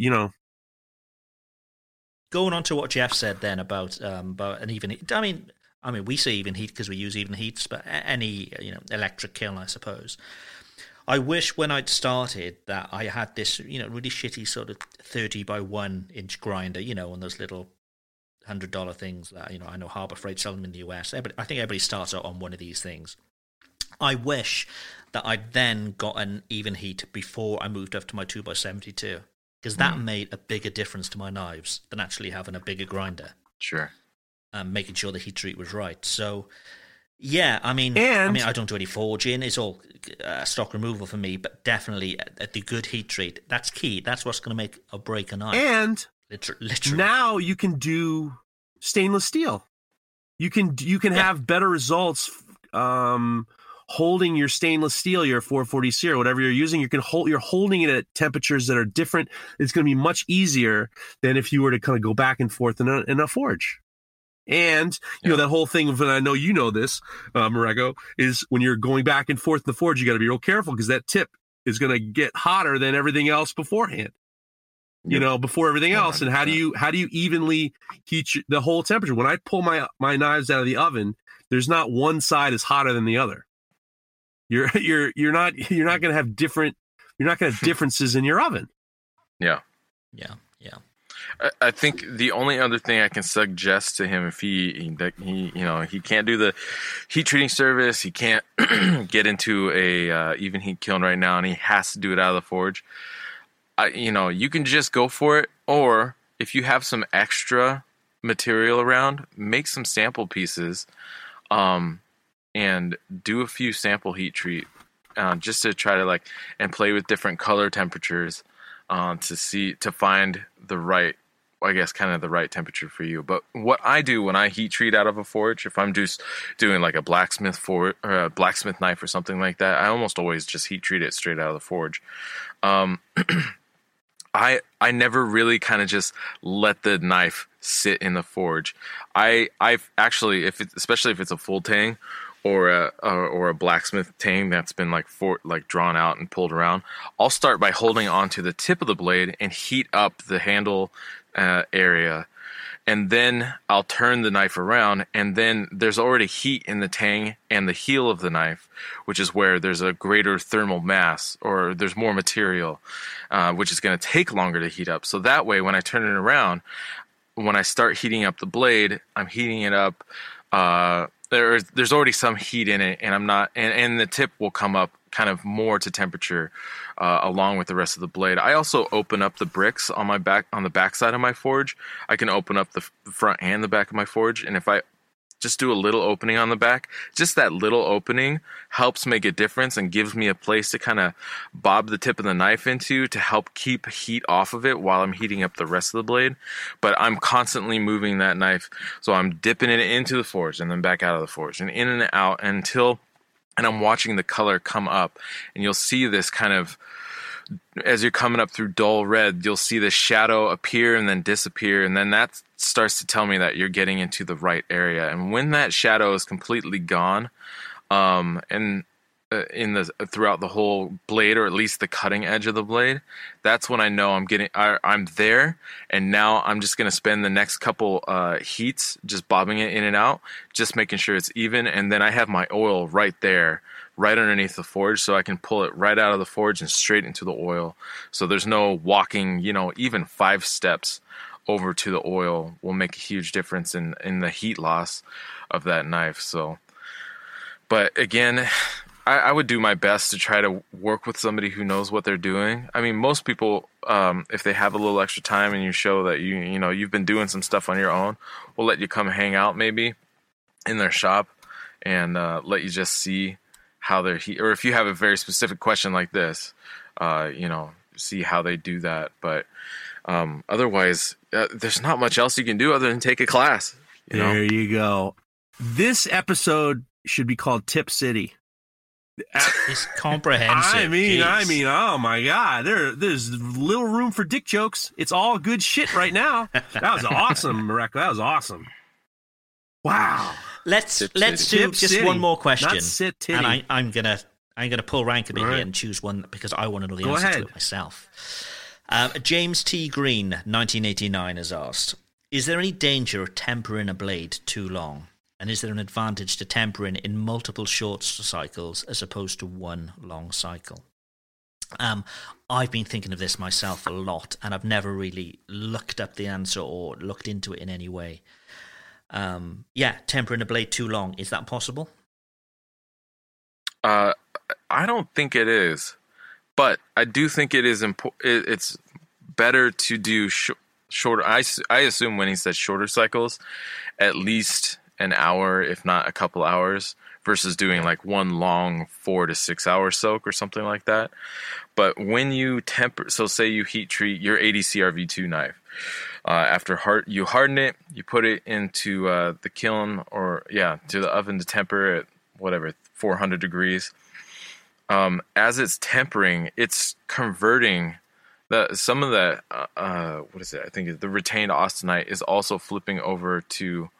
Going on to what Jeff said then about an even heat. I mean, we say even heat because we use even heats, but any electric kiln, I suppose. I wish when I'd started that I had this really shitty sort of 30 by 1 inch grinder, on those little $100 things that I know Harbor Freight sell them in the US. I think everybody starts out on one of these things. I wish that I'd then got an even heat before I moved up to my 2x72. Because that made a bigger difference to my knives than actually having a bigger grinder. Sure. Making sure the heat treat was right. So, yeah, I mean, I don't do any forging. It's all stock removal for me. But definitely, the good heat treat, that's key. That's what's going to make or break a knife. And literally, now you can do stainless steel. You can have better results. Holding your stainless steel, your 440C or whatever you're using, you're holding it at temperatures that are different. It's going to be much easier than if you were to kind of go back and forth in a forge. And that whole thing of, and I know you know this, Marego, is when you're going back and forth in the forge, you got to be real careful because that tip is going to get hotter than everything else beforehand. Before everything else. And how do you evenly heat the whole temperature? When I pull my knives out of the oven, there's not one side is hotter than the other. You're not going to have differences in your oven. Yeah. I think the only other thing I can suggest to him, if he can't do the heat treating service, he can't get into a even heat kiln right now, and he has to do it out of the forge. You can just go for it, or if you have some extra material around, make some sample pieces. And do a few sample heat treat just to try to and play with different color temperatures to find the right, I guess, kind of the right temperature for you. But what I do when I heat treat out of a forge, if I'm just doing like a blacksmith or a blacksmith knife or something like that, I almost always just heat treat it straight out of the forge. I never really kind of just let the knife sit in the forge. I've actually, especially if it's a full tang or a blacksmith tang that's been drawn out and pulled around, I'll start by holding onto the tip of the blade and heat up the handle area, and then I'll turn the knife around, and then there's already heat in the tang and the heel of the knife, which is where there's a greater thermal mass, or there's more material, which is going to take longer to heat up. So that way, when I turn it around, when I start heating up the blade, I'm heating it up. There's already some heat in it, and I'm not, and the tip will come up kind of more to temperature along with the rest of the blade. I also open up the bricks on the back side of my forge. I can open up the front and the back of my forge, and if I just do a little opening on the back, just that little opening helps make a difference and gives me a place to kind of bob the tip of the knife into to help keep heat off of it while I'm heating up the rest of the blade. But I'm constantly moving that knife, so I'm dipping it into the forge and then back out of the forge and in and out and I'm watching the color come up, and you'll see this kind of, as you're coming up through dull red, you'll see the shadow appear and then disappear, and then that starts to tell me that you're getting into the right area. And when that shadow is completely gone, throughout the whole blade, or at least the cutting edge of the blade, that's when I know I'm there, and now I'm just going to spend the next couple heats just bobbing it in and out, just making sure it's even, and then I have my oil right there, right underneath the forge, so I can pull it right out of the forge and straight into the oil. So there's no walking, even 5 steps over to the oil will make a huge difference in the heat loss of that knife. So, but again, I would do my best to try to work with somebody who knows what they're doing. I mean, most people, if they have a little extra time and you show that you've been doing some stuff on your own, will let you come hang out maybe in their shop and let you just see how they're or if you have a very specific question like this, see how they do that. But otherwise, there's not much else you can do other than take a class. There you go. This episode should be called Tip City. It's comprehensive. I mean, oh my God, there's little room for dick jokes. It's all good shit right now. That was awesome, Mareko. That was awesome. Wow. Let's do Tip just City. one more question, Not sit titty. and I'm gonna pull rank a bit All right. here and choose one because I want to know the Go answer ahead. to it myself. James T. Green, 1989, has asked: is there any danger of tempering a blade too long? And is there an advantage to tempering in multiple short cycles as opposed to one long cycle? I've been thinking of this myself a lot, and I've never really looked up the answer or looked into it in any way. Tempering a blade too long, is that possible? I don't think it is, but I do think it is it's better to do shorter. I assume when he says shorter cycles, at least an hour, if not a couple hours, versus doing like one long 4 to 6 hour soak or something like that. But when you temper, so say you heat treat your ADCR-V2 knife, after you harden it, you put it into the kiln to the oven to temper at whatever 400 degrees. As it's tempering, it's converting some of the what is it? I think the retained austenite is also flipping over to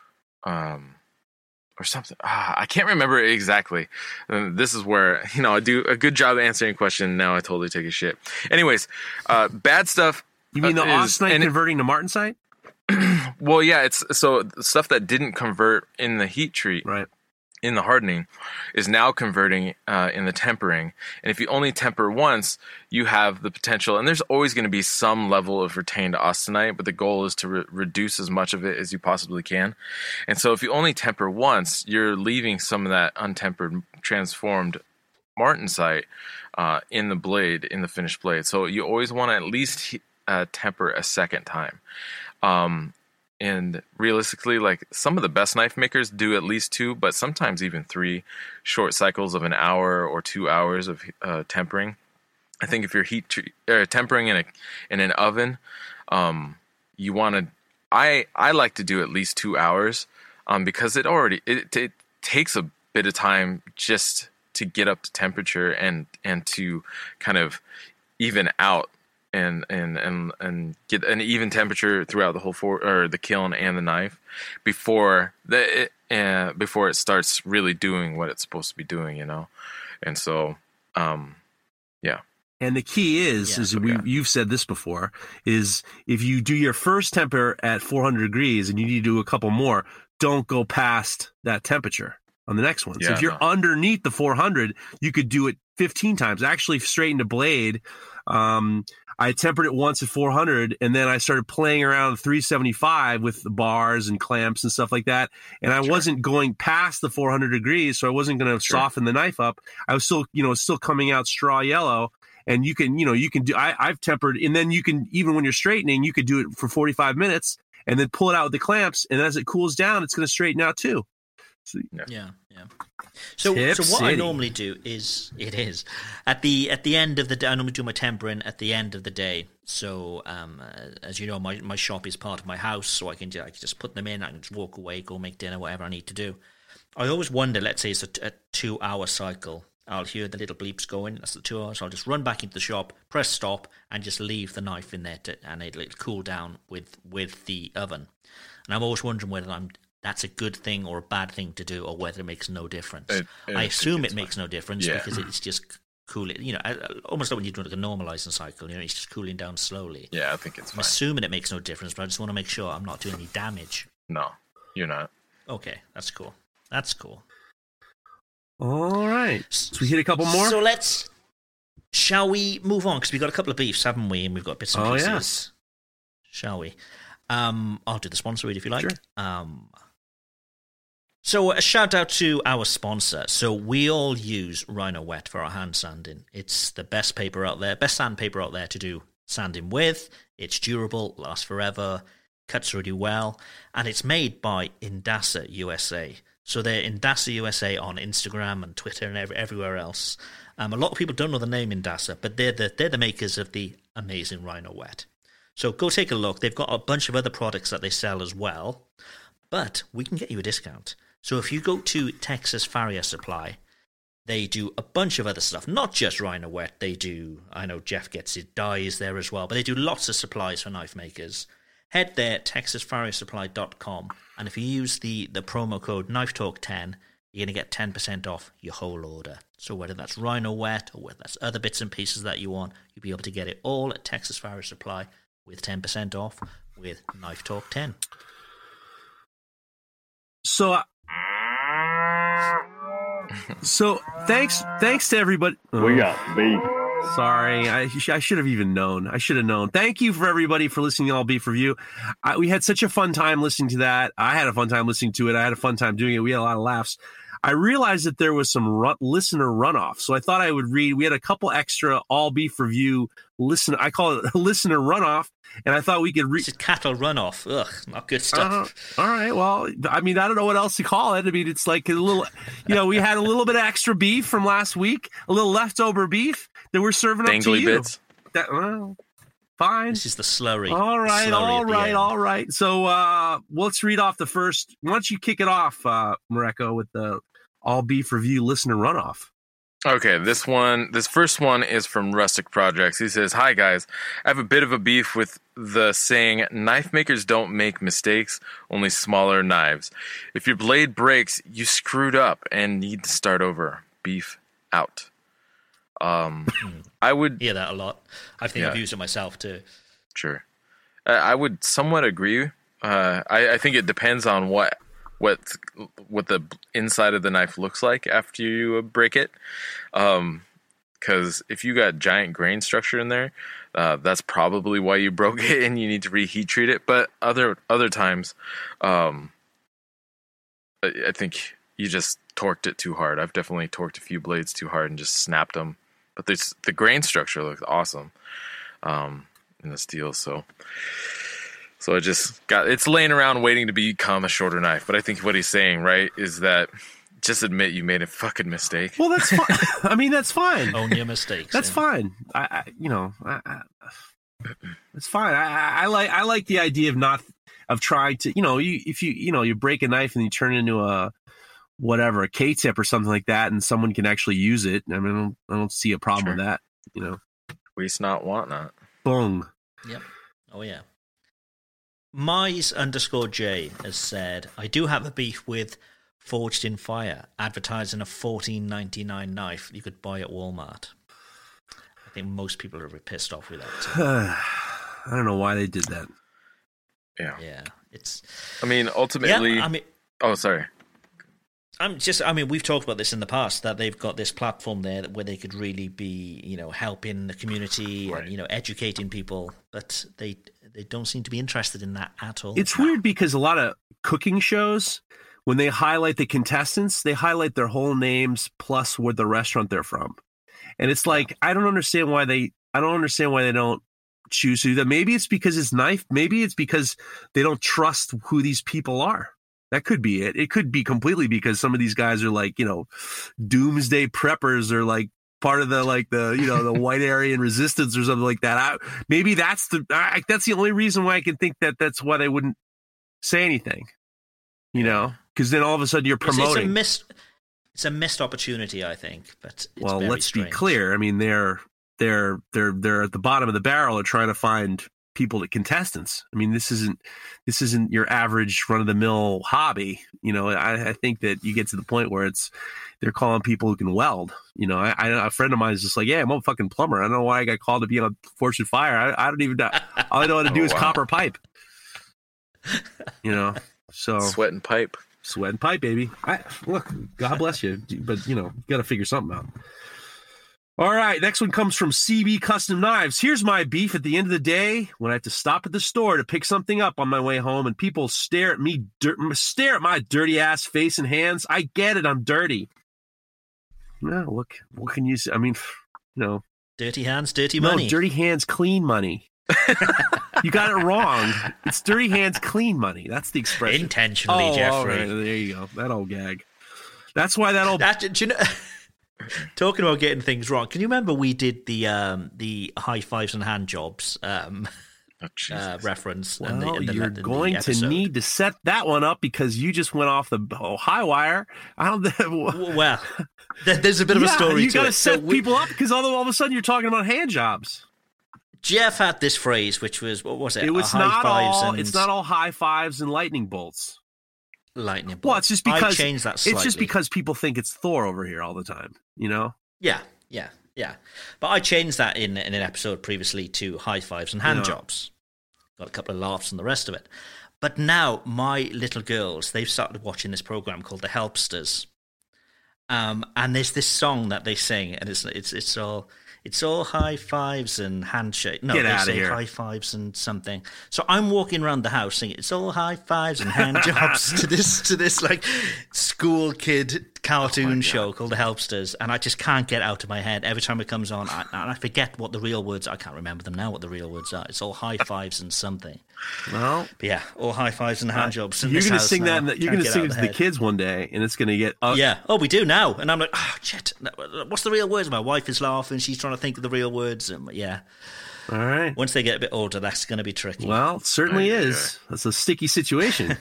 or something. I can't remember it exactly. This is where I do a good job answering a question. Now I totally take a shit. Anyways, bad stuff. You mean the austenite converting to martensite? Well, yeah, it's so the stuff that didn't convert in the heat treat, Right. in the hardening, is now converting in the tempering. And if you only temper once, you have the potential, and there's always going to be some level of retained austenite, but the goal is to reduce as much of it as you possibly can. And so if you only temper once, you're leaving some of that untempered, transformed martensite in the blade, in the finished blade. So you always want to at least temper a second time. And realistically, like some of the best knife makers do at least 2, but sometimes even 3 short cycles of an hour or 2 hours of tempering. I think if you're tempering in an oven, you want to. I like to do at least 2 hours because it takes a bit of time just to get up to temperature and to kind of even out. And get an even temperature throughout the whole the kiln and the knife before it starts really doing what it's supposed to be doing, And so, yeah. And the key you've said this before, is if you do your first temper at 400 degrees and you need to do a couple more, don't go past that temperature on the next one. So if you're underneath the 400, you could do it 15 times. Actually, straightened a blade. I tempered it once at 400, and then I started playing around 375 with the bars and clamps and stuff like that. And I wasn't going past the 400 degrees, so I wasn't going to soften the knife up. I was still coming out straw yellow. And you can do. I've tempered, and then you can, even when you're straightening, you could do it for 45 minutes, and then pull it out with the clamps. And as it cools down, it's going to straighten out too. So, yeah. So what I normally do is at the end of the day. I normally do my tempering at the end of the day. So as you know, my shop is part of my house, so I can just put them in. I can just walk away, go make dinner, whatever I need to do. I always wonder. Let's say it's a 2 hour cycle. I'll hear the little bleeps going. That's the 2 hours. I'll just run back into the shop, press stop, and just leave the knife in there, and it'll cool down with the oven. And I'm always wondering whether that's a good thing or a bad thing to do, or whether it makes no difference. I assume it makes no difference because it's just cooling. Almost like when you're doing like a normalizing cycle. It's just cooling down slowly. Yeah, I think it's fine. I'm assuming it makes no difference, but I just want to make sure I'm not doing any damage. No, you're not. Okay, that's cool. That's cool. all right. So we hit a couple more. So shall we move on? Because we've got a couple of beefs, haven't we? And we've got bits and pieces. Yes. Shall we? I'll do the sponsor read if you like. Sure. So a shout out to our sponsor. So we all use Rhino Wet for our hand sanding. It's the best paper out there, best sandpaper out there to do sanding with. It's durable, lasts forever, cuts really well, and it's made by Indasa USA. So they're Indasa USA on Instagram and Twitter and everywhere else. A lot of people don't know the name Indasa, but they're the makers of the amazing Rhino Wet. So go take a look. They've got a bunch of other products that they sell as well. but we can get you a discount. So if you go to Texas Farrier Supply, they do a bunch of other stuff, not just Rhino Wet. They do, I know Jeff gets his dyes there as well, but they do lots of supplies for knife makers. Head there, texasfarriersupply.com, and if you use the promo code KnifeTalk10, you're going to get 10% off your whole order. So whether that's Rhino Wet or whether that's other bits and pieces that you want, you'll be able to get it all at Texas Farrier Supply with 10% off with Knife Talk 10. So thanks to everybody. We got beef. Sorry, I should have even known. I should have known. Thank you for everybody for listening to All Beef Review. We had such a fun time listening to that. I had a fun time listening to it. I had a fun time doing it. We had a lot of laughs. I realized that there was some listener runoff, so I thought I would read. We had a couple extra All Beef Review I call it a listener runoff, and I thought we could read. It's cattle runoff. Ugh, not good stuff. All right. Well, I mean, I don't know what else to call it. I mean, it's like a little, we had a little bit of extra beef from last week, a little leftover beef that we're serving up to you. Bits. Fine. This is the slurry. All right. So let's read off the first. Why don't you kick it off, Mareko, with the All Beef Review listener runoff? Okay, this first one is from Rustic Projects. He says, "Hi guys, I have a bit of a beef with the saying, knife makers don't make mistakes, only smaller knives. If your blade breaks, you screwed up and need to start over. Beef out." I would hear that a lot. I think I've used it myself too. Sure. I would somewhat agree. I think it depends on what the inside of the knife looks like after you break it. Because if you got giant grain structure in there, that's probably why you broke it and you need to reheat treat it. But other times, I think you just torqued it too hard. I've definitely torqued a few blades too hard and just snapped them. But the grain structure looks awesome in the steel, so I just it's laying around waiting to become a shorter knife. But I think what he's saying, right, is that just admit you made a fucking mistake. Well, that's fine. I mean, that's fine. Own your mistakes. That's fine. It's fine. I like the idea of trying to, if you break a knife and you turn it into a K-tip or something like that, and someone can actually use it. I mean, I don't see a problem with that. Waste not, want not. Boom. Yep. Oh yeah. Mize_J has said, "I do have a beef with Forged in Fire, advertising a $14.99 knife you could buy at Walmart." I think most people are a bit pissed off with that too. I don't know why they did that. Yeah. I mean, ultimately. Yeah, oh, sorry. We've talked about this in the past, that they've got this platform there where they could really be, helping the community and, educating people, but they don't seem to be interested in that at all. It's weird because a lot of cooking shows, when they highlight the contestants, they highlight their whole names plus what the restaurant they're from. And it's like, I don't understand why they don't choose to do that. Maybe it's because it's knife. Maybe it's because they don't trust who these people are. That could be it. It could be completely because some of these guys are like, doomsday preppers or like part of the the White Aryan resistance or something like that. Maybe that's the only reason why I can think that's why they wouldn't say anything, because then all of a sudden you're promoting. It's a missed opportunity, I think. But let's strange. Be clear. I mean, they're at the bottom of the barrel of trying to find people to contestants. I mean, this isn't your average run of the mill hobby. I think that you get to the point where they're calling people who can weld. A friend of mine is just like, yeah, I'm a fucking plumber. I don't know why I got called to be on Forged in Fire. I don't even know. All I know how to do is copper pipe. So sweat and pipe, baby. Look, God bless you, but you got to figure something out. All right, next one comes from CB Custom Knives. Here's my beef at the end of the day when I have to stop at the store to pick something up on my way home and people stare at my dirty ass face and hands. I get it, I'm dirty. No, look, what can you say? I mean, dirty hands, dirty money. No, dirty hands, clean money. You got it wrong. It's dirty hands, clean money. That's the expression. Intentionally, Jeffrey. Right, there you go. That old gag. That's why that old... Do you know... Talking about getting things wrong, can you remember we did the high fives and hand jobs Jesus. reference. Well, in the you're going to episode. need to set that one up because you just went off the high wire. I don't. Well, there's a bit of a story. You got to set So people up because all of a sudden you're talking about hand jobs. Jeff had this phrase, which was, what was it? It was not all. It's not all high fives and lightning bolts. Lightning bolts. Well, it's just because I changed that slightly. It's just because people think it's Thor over here all the time. You know. Yeah. But I changed that in an episode previously to high fives and hand jobs. Got a couple of laughs and the rest of it. But now my little girls, they've started watching this program called The Helpsters. And there's this song that they sing, and it's all high fives and handshake. No, Get they out of say here. high fives and something. So I'm walking around the house singing, "It's all high fives and hand jobs" to this like school kid cartoon show called The Helpsters, and I just can't get out of my head. Every time it comes on, I forget what the real words are. I can't remember them now. What the real words are? It's all high fives and something. Well, But yeah, all high fives and hand jobs. you're going to sing that. You're going to sing it to the kids one day, and it's going to get. Yeah. Oh, we do now. And I'm like, oh, shit. What's the real words? My wife is laughing. She's trying to think of the real words. And yeah. All right. Once they get a bit older, that's going to be tricky. Well, it certainly is. That's a sticky situation.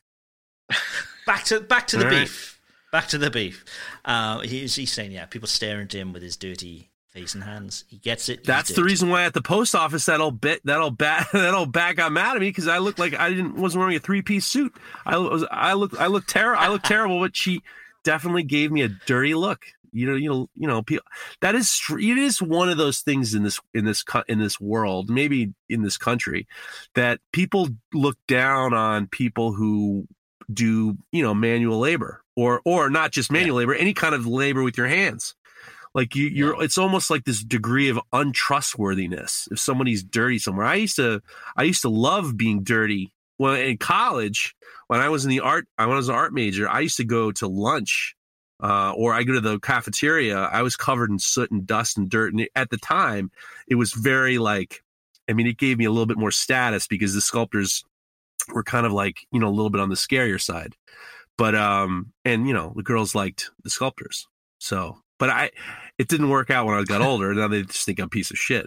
Back to the All right. beef. Back to the beef. He's saying, yeah, people staring at him with his dirty face and hands. He gets it. That's the reason why at the post office that old bat got mad at me because I looked like I wasn't wearing a 3-piece suit. I looked terrible, but she definitely gave me a dirty look. You know, people, that is it is one of those things in this world, maybe in this country, that people look down on people who do, manual labor or not just manual labor, any kind of labor with your hands. Like it's almost like this degree of untrustworthiness if somebody's dirty somewhere. I used to love being dirty. Well, in college, when I was an art major, I used to go to lunch, or I go to the cafeteria. I was covered in soot and dust and dirt, and at the time, it was very it gave me a little bit more status because the sculptors were kind of like a little bit on the scarier side, but the girls liked the sculptors, so. But it didn't work out when I got older. Now they just think I'm a piece of shit.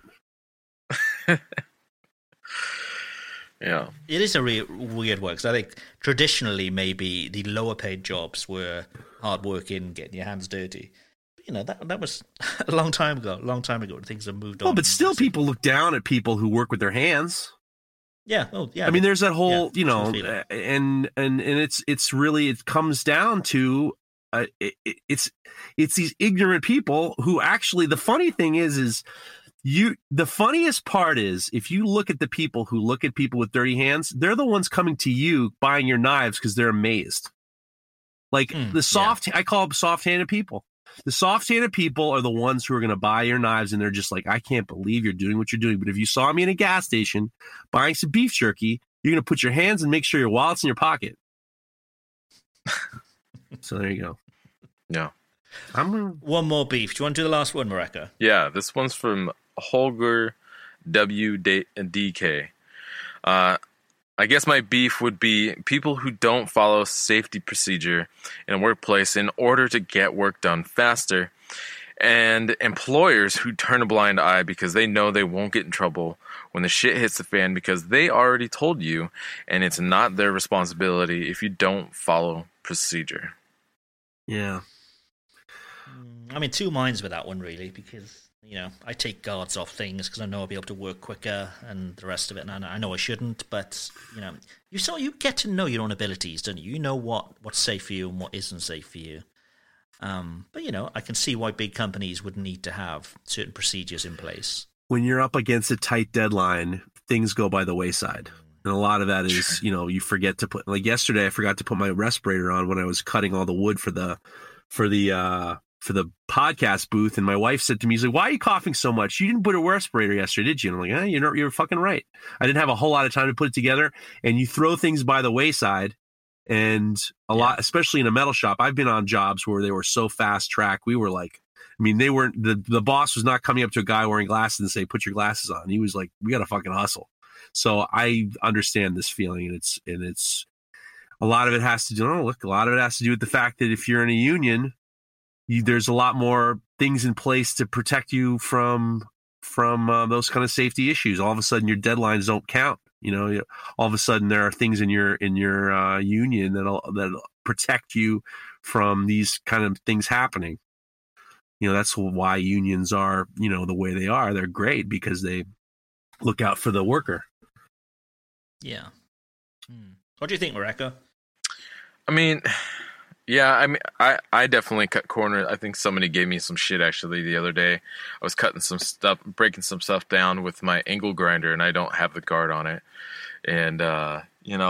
Yeah. It is a weird work. 'Cause I think traditionally maybe the lower paid jobs were hard working, getting your hands dirty. But, that was a long time ago. Things have moved on. Well, but still people look down at people who work with their hands. Yeah. Oh, yeah. I mean, there's that whole, feeling. and it's really, it comes down to, it's these ignorant people who actually, the funny thing is the funniest part is if you look at the people who look at people with dirty hands, they're the ones coming to you buying your knives because they're amazed. Like I call them soft-handed people. The soft-handed people are the ones who are going to buy your knives, and they're just like, I can't believe you're doing what you're doing. But if you saw me in a gas station buying some beef jerky, you're going to put your hands and make sure your wallet's in your pocket. So there you go. Yeah. One more beef. Do you want to do the last one, Mareka? Yeah, this one's from Holger WDK. I guess my beef would be people who don't follow safety procedure in a workplace in order to get work done faster, and employers who turn a blind eye because they know they won't get in trouble when the shit hits the fan because they already told you, and it's not their responsibility if you don't follow procedure. Yeah. I'm in two minds with that one, really, because, I take guards off things because I know I'll be able to work quicker and the rest of it, and I know I shouldn't, but, you get to know your own abilities, don't you? You know what's safe for you and what isn't safe for you. But, I can see why big companies would need to have certain procedures in place. When you're up against a tight deadline, things go by the wayside. And a lot of that is, you forget to put, like yesterday, I forgot to put my respirator on when I was cutting all the wood for the podcast booth. And my wife said to me, she's like, why are you coughing so much? You didn't put a respirator yesterday, did you? And I'm like, you're fucking right. I didn't have a whole lot of time to put it together. And you throw things by the wayside, and a lot, especially in a metal shop. I've been on jobs where they were so fast track. We were like, they weren't, the boss was not coming up to a guy wearing glasses and say, put your glasses on. He was like, we got to fucking hustle. So I understand this feeling, and it's a lot of it has to do. A lot of it has to do with the fact that if you're in a union, there's a lot more things in place to protect you from from those kind of safety issues. All of a sudden, your deadlines don't count. All of a sudden, there are things in your union that'll protect you from these kind of things happening. That's why unions are, the way they are. They're great because they look out for the worker. Yeah. What do you think, Mareko? I mean, yeah, I definitely cut corners. I think somebody gave me some shit actually the other day. I was cutting some stuff, breaking some stuff down with my angle grinder, and I don't have the guard on it. And but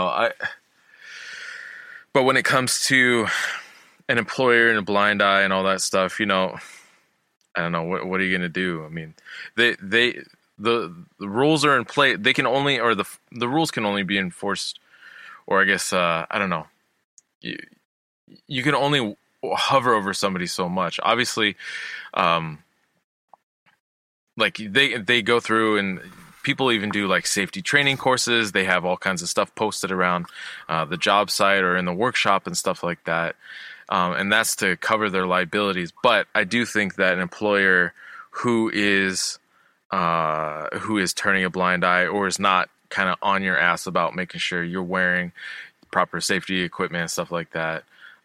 when it comes to an employer and a blind eye and all that stuff, I don't know, what are you gonna do? I mean, the rules are in place. They can only, or the rules can only be enforced, or I guess I don't know. You can only hover over somebody so much. Obviously, like they go through, and people even do like safety training courses. They have all kinds of stuff posted around the job site or in the workshop and stuff like that. And that's to cover their liabilities. But I do think that an employer who is turning a blind eye or is not kind of on your ass about making sure you're wearing proper safety equipment and stuff like that,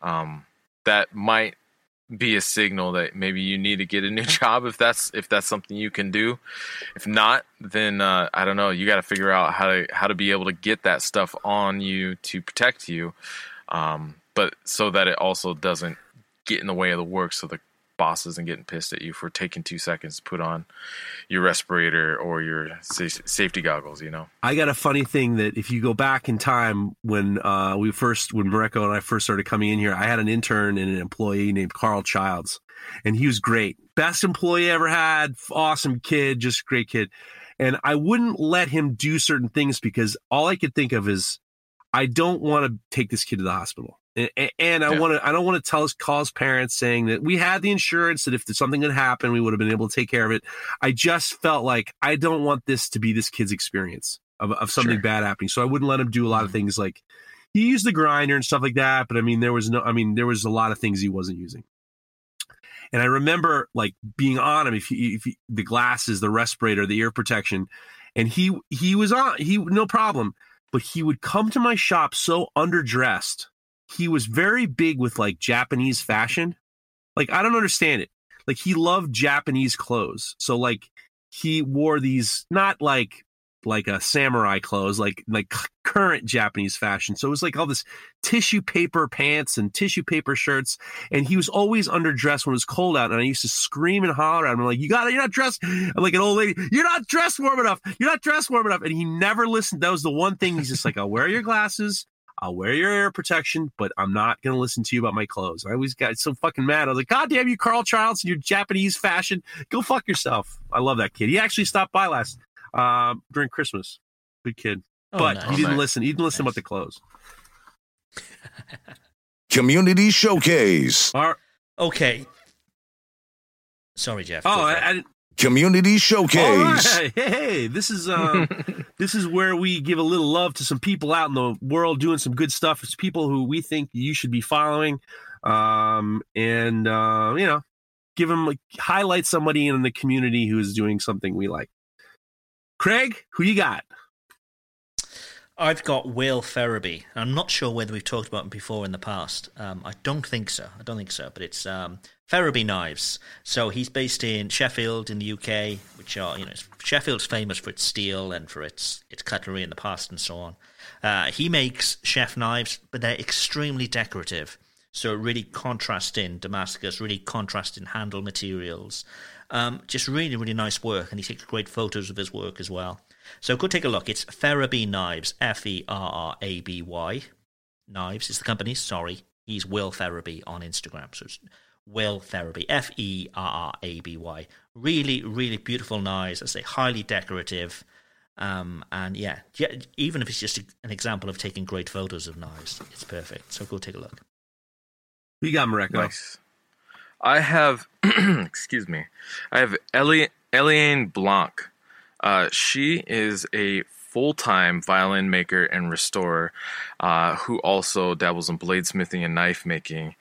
that might be a signal that maybe you need to get a new job if that's something you can do. If not, then I don't know. You got to figure out how to be able to get that stuff on you to protect you, but so that it also doesn't get in the way of the work. So the boss isn't getting pissed at you for taking 2 seconds to put on your respirator or your safety goggles. I got a funny thing that if you go back in time when Mareko and I first started coming in here, I had an intern and an employee named Carl Childs, and he was great. Best employee I ever had. Awesome kid, just great kid. And I wouldn't let him do certain things because all I could think of is, I don't want to take this kid to the hospital. And I don't want to call his parents saying that we had the insurance, that if something had happened, we would have been able to take care of it. I just felt like I don't want this to be this kid's experience of something bad happening. So I wouldn't let him do a lot of things. Like, he used the grinder and stuff like that. But there was a lot of things he wasn't using. And I remember like being on him, if the glasses, the respirator, the ear protection, and he was no problem, but he would come to my shop so underdressed. He was very big with like Japanese fashion. Like, I don't understand it. Like, he loved Japanese clothes. So like he wore these, not like a samurai clothes, like current Japanese fashion. So it was like all this tissue paper pants and tissue paper shirts. And he was always underdressed when it was cold out. And I used to scream and holler at him, like, you're not dressed. I'm like an old lady. You're not dressed warm enough. You're not dressed warm enough. And he never listened. That was the one thing. He's just like, I'll wear your glasses. I'll wear your ear protection, but I'm not going to listen to you about my clothes. I always got so fucking mad. I was like, God damn you, Carl Childs, and your Japanese fashion. Go fuck yourself. I love that kid. He actually stopped by last during Christmas. Good kid. But nice. He didn't listen. He didn't listen about the clothes. Community Showcase. Okay. Sorry, Jeff. Oh, I didn't. Community Showcase. Right. Hey, this is where we give a little love to some people out in the world doing some good stuff. It's people who we think you should be following, and give them, highlight somebody in the community who is doing something we like. Craig, who you got? I've got Will Ferraby. I'm not sure whether we've talked about him before in the past. I don't think so. But it's Ferraby Knives. So he's based in Sheffield in the UK, which are, Sheffield's famous for its steel and for its cutlery in the past and so on. He makes chef knives, but they're extremely decorative. So really contrasting Damascus, really contrasting handle materials. Just really, really nice work. And he takes great photos of his work as well. So go take a look. It's Ferraby Knives, Ferraby. Knives is the company, sorry. He's Will Ferraby on Instagram. So it's Will Ferraby, Ferraby. Really, really beautiful knives. I say highly decorative. And yeah, even if it's just an example of taking great photos of knives, it's perfect. So go take a look. We got Mareko. Nice. I have, excuse me, I have Eliane Blanc. She is a full-time violin maker and restorer who also dabbles in bladesmithing and knife making.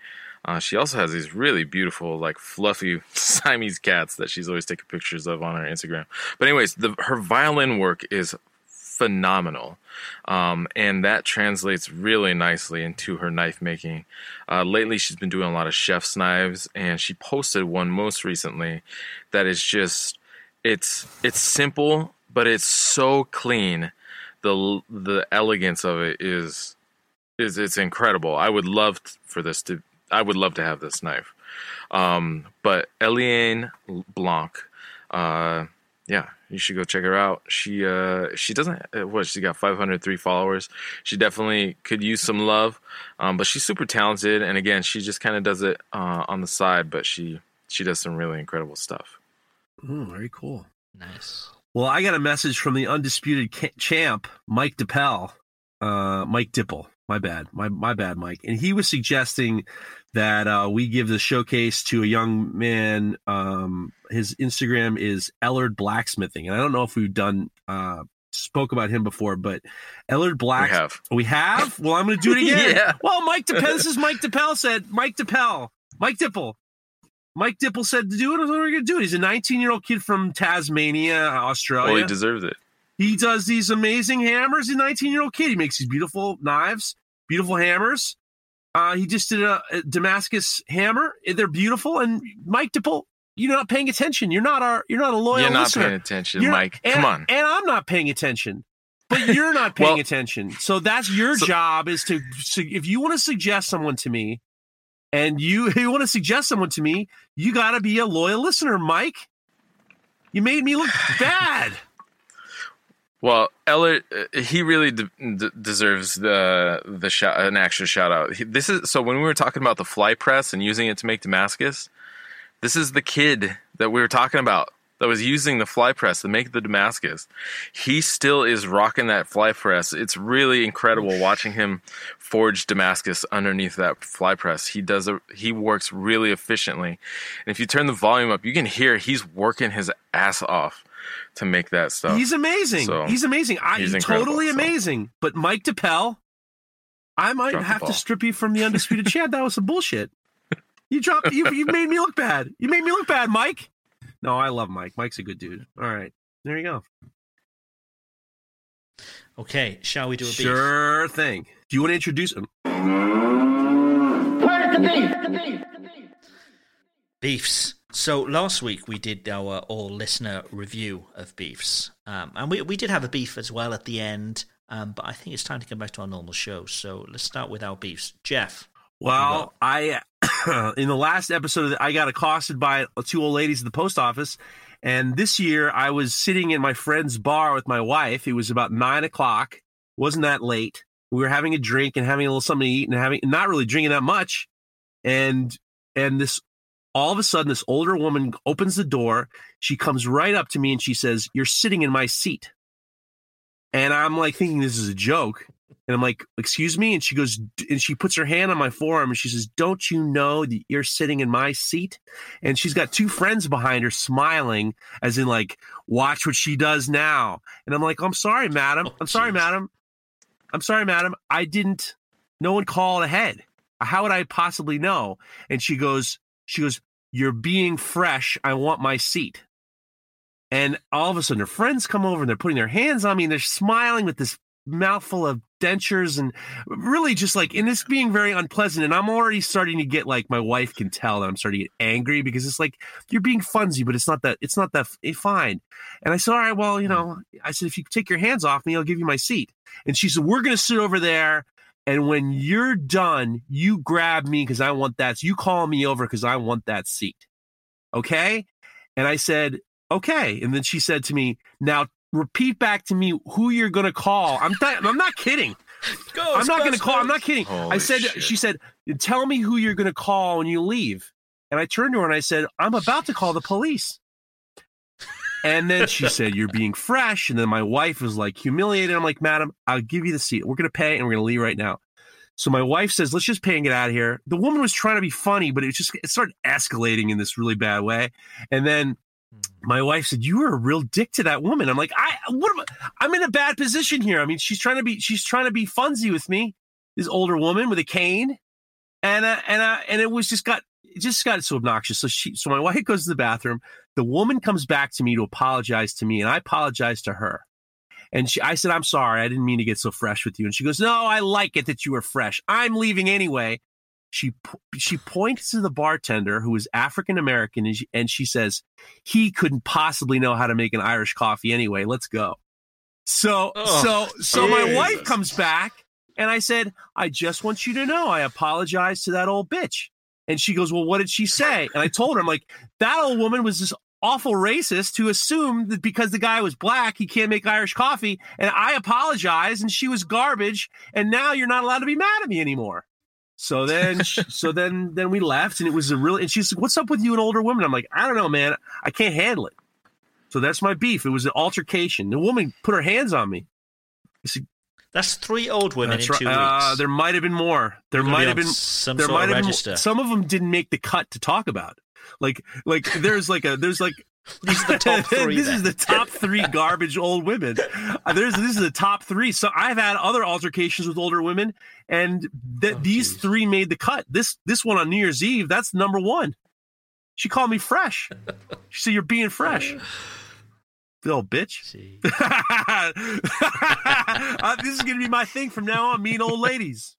She also has these really beautiful, like fluffy Siamese cats that she's always taking pictures of on her Instagram. But anyways, her violin work is phenomenal, and that translates really nicely into her knife making. Lately, she's been doing a lot of chef's knives, and she posted one most recently that is just it's simple, but it's so clean. The elegance of it is it's incredible. I would love to have this knife. But Eliane Blanc, yeah, you should go check her out. She doesn't, she got 503 followers. She definitely could use some love. But she's super talented. And again, she just kind of does it, on the side, but she does some really incredible stuff. Very cool. Nice. Well, I got a message from the undisputed champ, Mike Dipple. Mike Dipple. My bad. My bad, Mike. And he was suggesting that we give the showcase to a young man. His Instagram is Ellard Blacksmithing. And I don't know if we've done spoke about him before, but Ellard Black. We have? Well, I'm going to do it again. Yeah. Well, Mike Dipple. This is Mike Dipple said. Mike Dipple. Mike Dipple said to do it. What are we going to do it? He's a 19-year-old kid from Tasmania, Australia. Well, he deserves it. He does these amazing hammers. He's a 19-year-old kid. He makes these beautiful knives, beautiful hammers. He just did a Damascus hammer. They're beautiful. And Mike Dipple, you're not paying attention. You're not a loyal listener. You're not listener. paying attention, Mike. Come on. And I'm not paying attention. But you're not paying attention. So that's your job, is to, if you want to suggest someone to me, and you want to suggest someone to me, you got to be a loyal listener, Mike. You made me look bad. Well, Ellard, he really deserves an extra shout out. This is so when we were talking about the fly press and using it to make Damascus, this is the kid that we were talking about that was using the fly press to make the Damascus. He still is rocking that fly press. It's really incredible watching him forge Damascus underneath that fly press. He works really efficiently. And if you turn the volume up, you can hear he's working his ass off to make that stuff. He's amazing. So, he's amazing. He's totally amazing. But Mike Dipple, I might have to strip you from the undisputed champ. That was some bullshit. You made me look bad. You made me look bad, Mike. No, I love Mike. Mike's a good dude. All right. There you go. Okay, shall we do a beef? Sure thing. Do you want to introduce him? Where's the beef? Beefs. So last week we did our all-listener review of beefs. And we did have a beef as well at the end, but I think it's time to get back to our normal show. So let's start with our beefs. Jeff. Well, in the last episode, I got accosted by two old ladies at the post office. And this year, I was sitting in my friend's bar with my wife. It was about 9 o'clock. Wasn't that late. We were having a drink and having a little something to eat and not really drinking that much. And this, all of a sudden, this older woman opens the door. She comes right up to me and she says, "You're sitting in my seat." And I'm like thinking this is a joke. And I'm like, "Excuse me?" And she goes, and she puts her hand on my forearm and she says, "Don't you know that you're sitting in my seat?" And she's got two friends behind her smiling, as in like, "Watch what she does now." And I'm like, "I'm sorry, madam. I'm sorry, madam. No one called ahead. How would I possibly know?" And she goes, "You're being fresh. I want my seat." And all of a sudden her friends come over and they're putting their hands on me and they're smiling with this mouthful of dentures and really just like, and this being very unpleasant. And I'm already starting to get like, my wife can tell that I'm starting to get angry because it's like, you're being funsy, but it's not that fine. And I said, "All right, well, I said, if you take your hands off me, I'll give you my seat." And she said, "We're going to sit over there. And when you're done, you grab me because I want that. So you call me over because I want that seat. Okay?" And I said, "Okay." And then she said to me, "Now repeat back to me who you're going to call." I'm not kidding. I'm not going to call. I'm not kidding. She said, "Tell me who you're going to call when you leave." And I turned to her and I said, "I'm about to call the police." And then she said, "You're being fresh." And then my wife was like humiliated. I'm like, "Madam, I'll give you the seat. We're going to pay and we're going to leave right now." So my wife says, "Let's just pay and get out of here." The woman was trying to be funny, but it started escalating in this really bad way. And then my wife said, "You were a real dick to that woman." I'm like, I'm in a bad position here. I mean, she's trying to be funsy with me, this older woman with a cane. And it just got so obnoxious. So my wife goes to the bathroom. The woman comes back to me to apologize to me, and I apologize to her. And I said, I'm sorry. I didn't mean to get so fresh with you. And she goes, no, I like it that you were fresh. I'm leaving anyway. She points to the bartender, who is African-American, and she says, he couldn't possibly know how to make an Irish coffee anyway. Let's go. So my wife comes back, and I said, I just want you to know I apologize to that old bitch. And she goes, well, what did she say? And I told her, I'm like, that old woman was this awful racist who assumed that because the guy was black, he can't make Irish coffee. And I apologized, and she was garbage. And now you're not allowed to be mad at me anymore. So then, then we left, and it was and she's like, what's up with you and older women? I'm like, I don't know, man. I can't handle it. So that's my beef. It was an altercation. The woman put her hands on me. That's 3 old women in 2 weeks. There might have been more. There might have been some sort of register. Some of them didn't make the cut to talk about. Like there's like these are the top 3. This is the top 3 garbage old women. This is the top 3. So I've had other altercations with older women, and these 3 made the cut. This one on New Year's Eve, that's number 1. She called me fresh. She said, "You're being fresh." Little bitch. This is going to be my thing from now on, mean old ladies.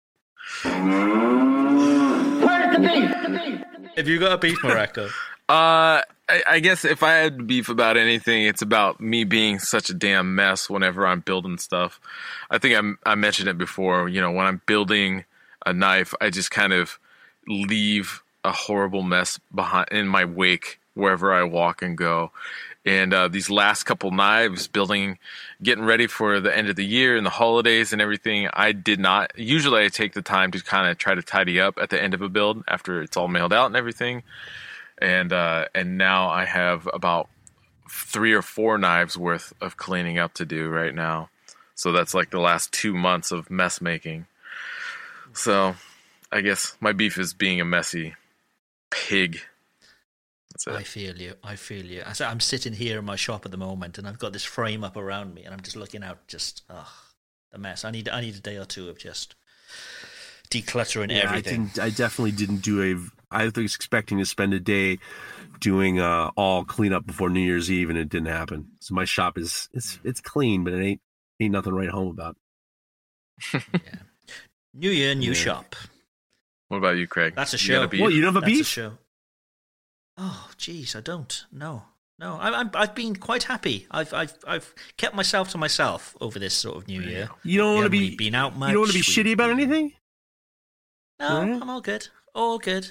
Where's the beef? Have you got a beef, Mareko? I guess if I had beef about anything, it's about me being such a damn mess whenever I'm building stuff. I think I mentioned it before. You know, when I'm building a knife, I just kind of leave a horrible mess behind in my wake wherever I walk and go. And these last couple knives, getting ready for the end of the year and the holidays and everything, I did not. Usually I take the time to kind of try to tidy up at the end of a build after it's all mailed out and everything. And now I have about 3 or 4 knives worth of cleaning up to do right now. So that's like the last 2 months of mess making. So I guess my beef is being a messy pig. I feel you. I'm sitting here in my shop at the moment, and I've got this frame up around me, and I'm just looking out, the mess. I need a day or 2 of just decluttering everything. I definitely didn't do I was expecting to spend a day doing all cleanup before New Year's Eve, and it didn't happen. So my shop it's clean, but it ain't nothing to write home about. Yeah. New year, new shop. What about you, Craig? That's a show. What, you don't have a beef? That's a show. Oh, geez, I don't. No. I've been quite happy. I've kept myself to myself over this sort of New Year. You don't want to be been out much. You don't want to be shitty about anything? No, yeah. I'm all good. All good.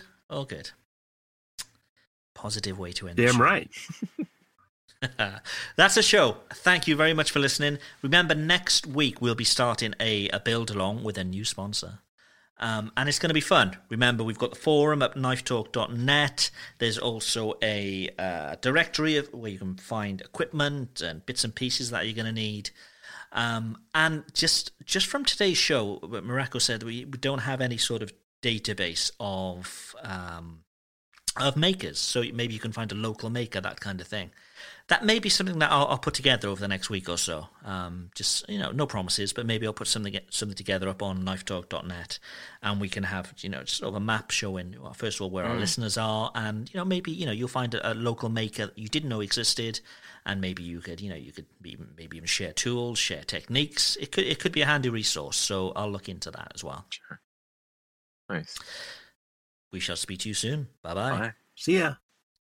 Positive way to end. Damn right. That's a show. Thank you very much for listening. Remember, next week we'll be starting a build along with a new sponsor. And it's going to be fun. Remember, we've got the forum at knifetalk.net. There's also a directory where you can find equipment and bits and pieces that you're going to need. And just from today's show, Mareko said we don't have any sort of database of makers. So maybe you can find a local maker, that kind of thing. That may be something that I'll put together over the next week or so. Just, no promises, but maybe I'll put something together up on knifetalk.net, and we can have, just sort of a map showing, first of all, where our listeners are, and, maybe, you'll find a local maker that you didn't know existed, and maybe you could, maybe even share tools, share techniques. It could be a handy resource, so I'll look into that as well. Sure. Nice. We shall speak to you soon. Bye-bye. Bye. See ya.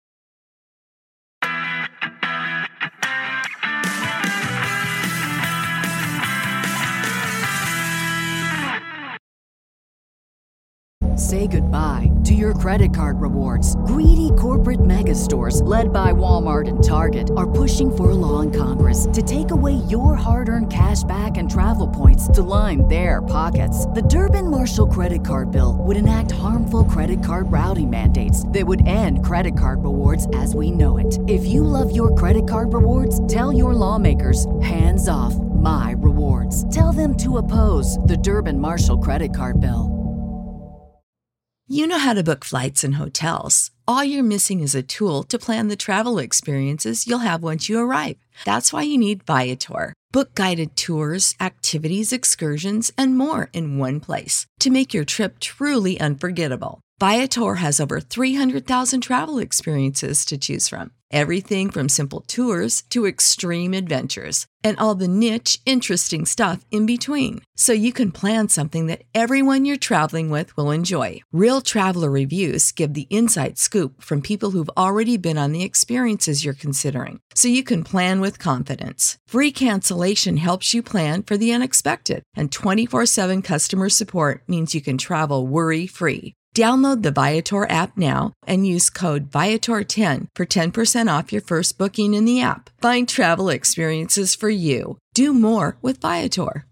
Say goodbye to your credit card rewards. Greedy corporate mega stores, led by Walmart and Target, are pushing for a law in Congress to take away your hard-earned cash back and travel points to line their pockets. The Durbin-Marshall credit card bill would enact harmful credit card routing mandates that would end credit card rewards as we know it. If you love your credit card rewards, tell your lawmakers, hands off my rewards. Tell them to oppose the Durbin-Marshall credit card bill. You know how to book flights and hotels. All you're missing is a tool to plan the travel experiences you'll have once you arrive. That's why you need Viator. Book guided tours, activities, excursions, and more in one place to make your trip truly unforgettable. Viator has over 300,000 travel experiences to choose from. Everything from simple tours to extreme adventures and all the niche, interesting stuff in between. So you can plan something that everyone you're traveling with will enjoy. Real traveler reviews give the inside scoop from people who've already been on the experiences you're considering. So you can plan with confidence. Free cancellation helps you plan for the unexpected. And 24/7 customer support means you can travel worry-free. Download the Viator app now and use code Viator10 for 10% off your first booking in the app. Find travel experiences for you. Do more with Viator.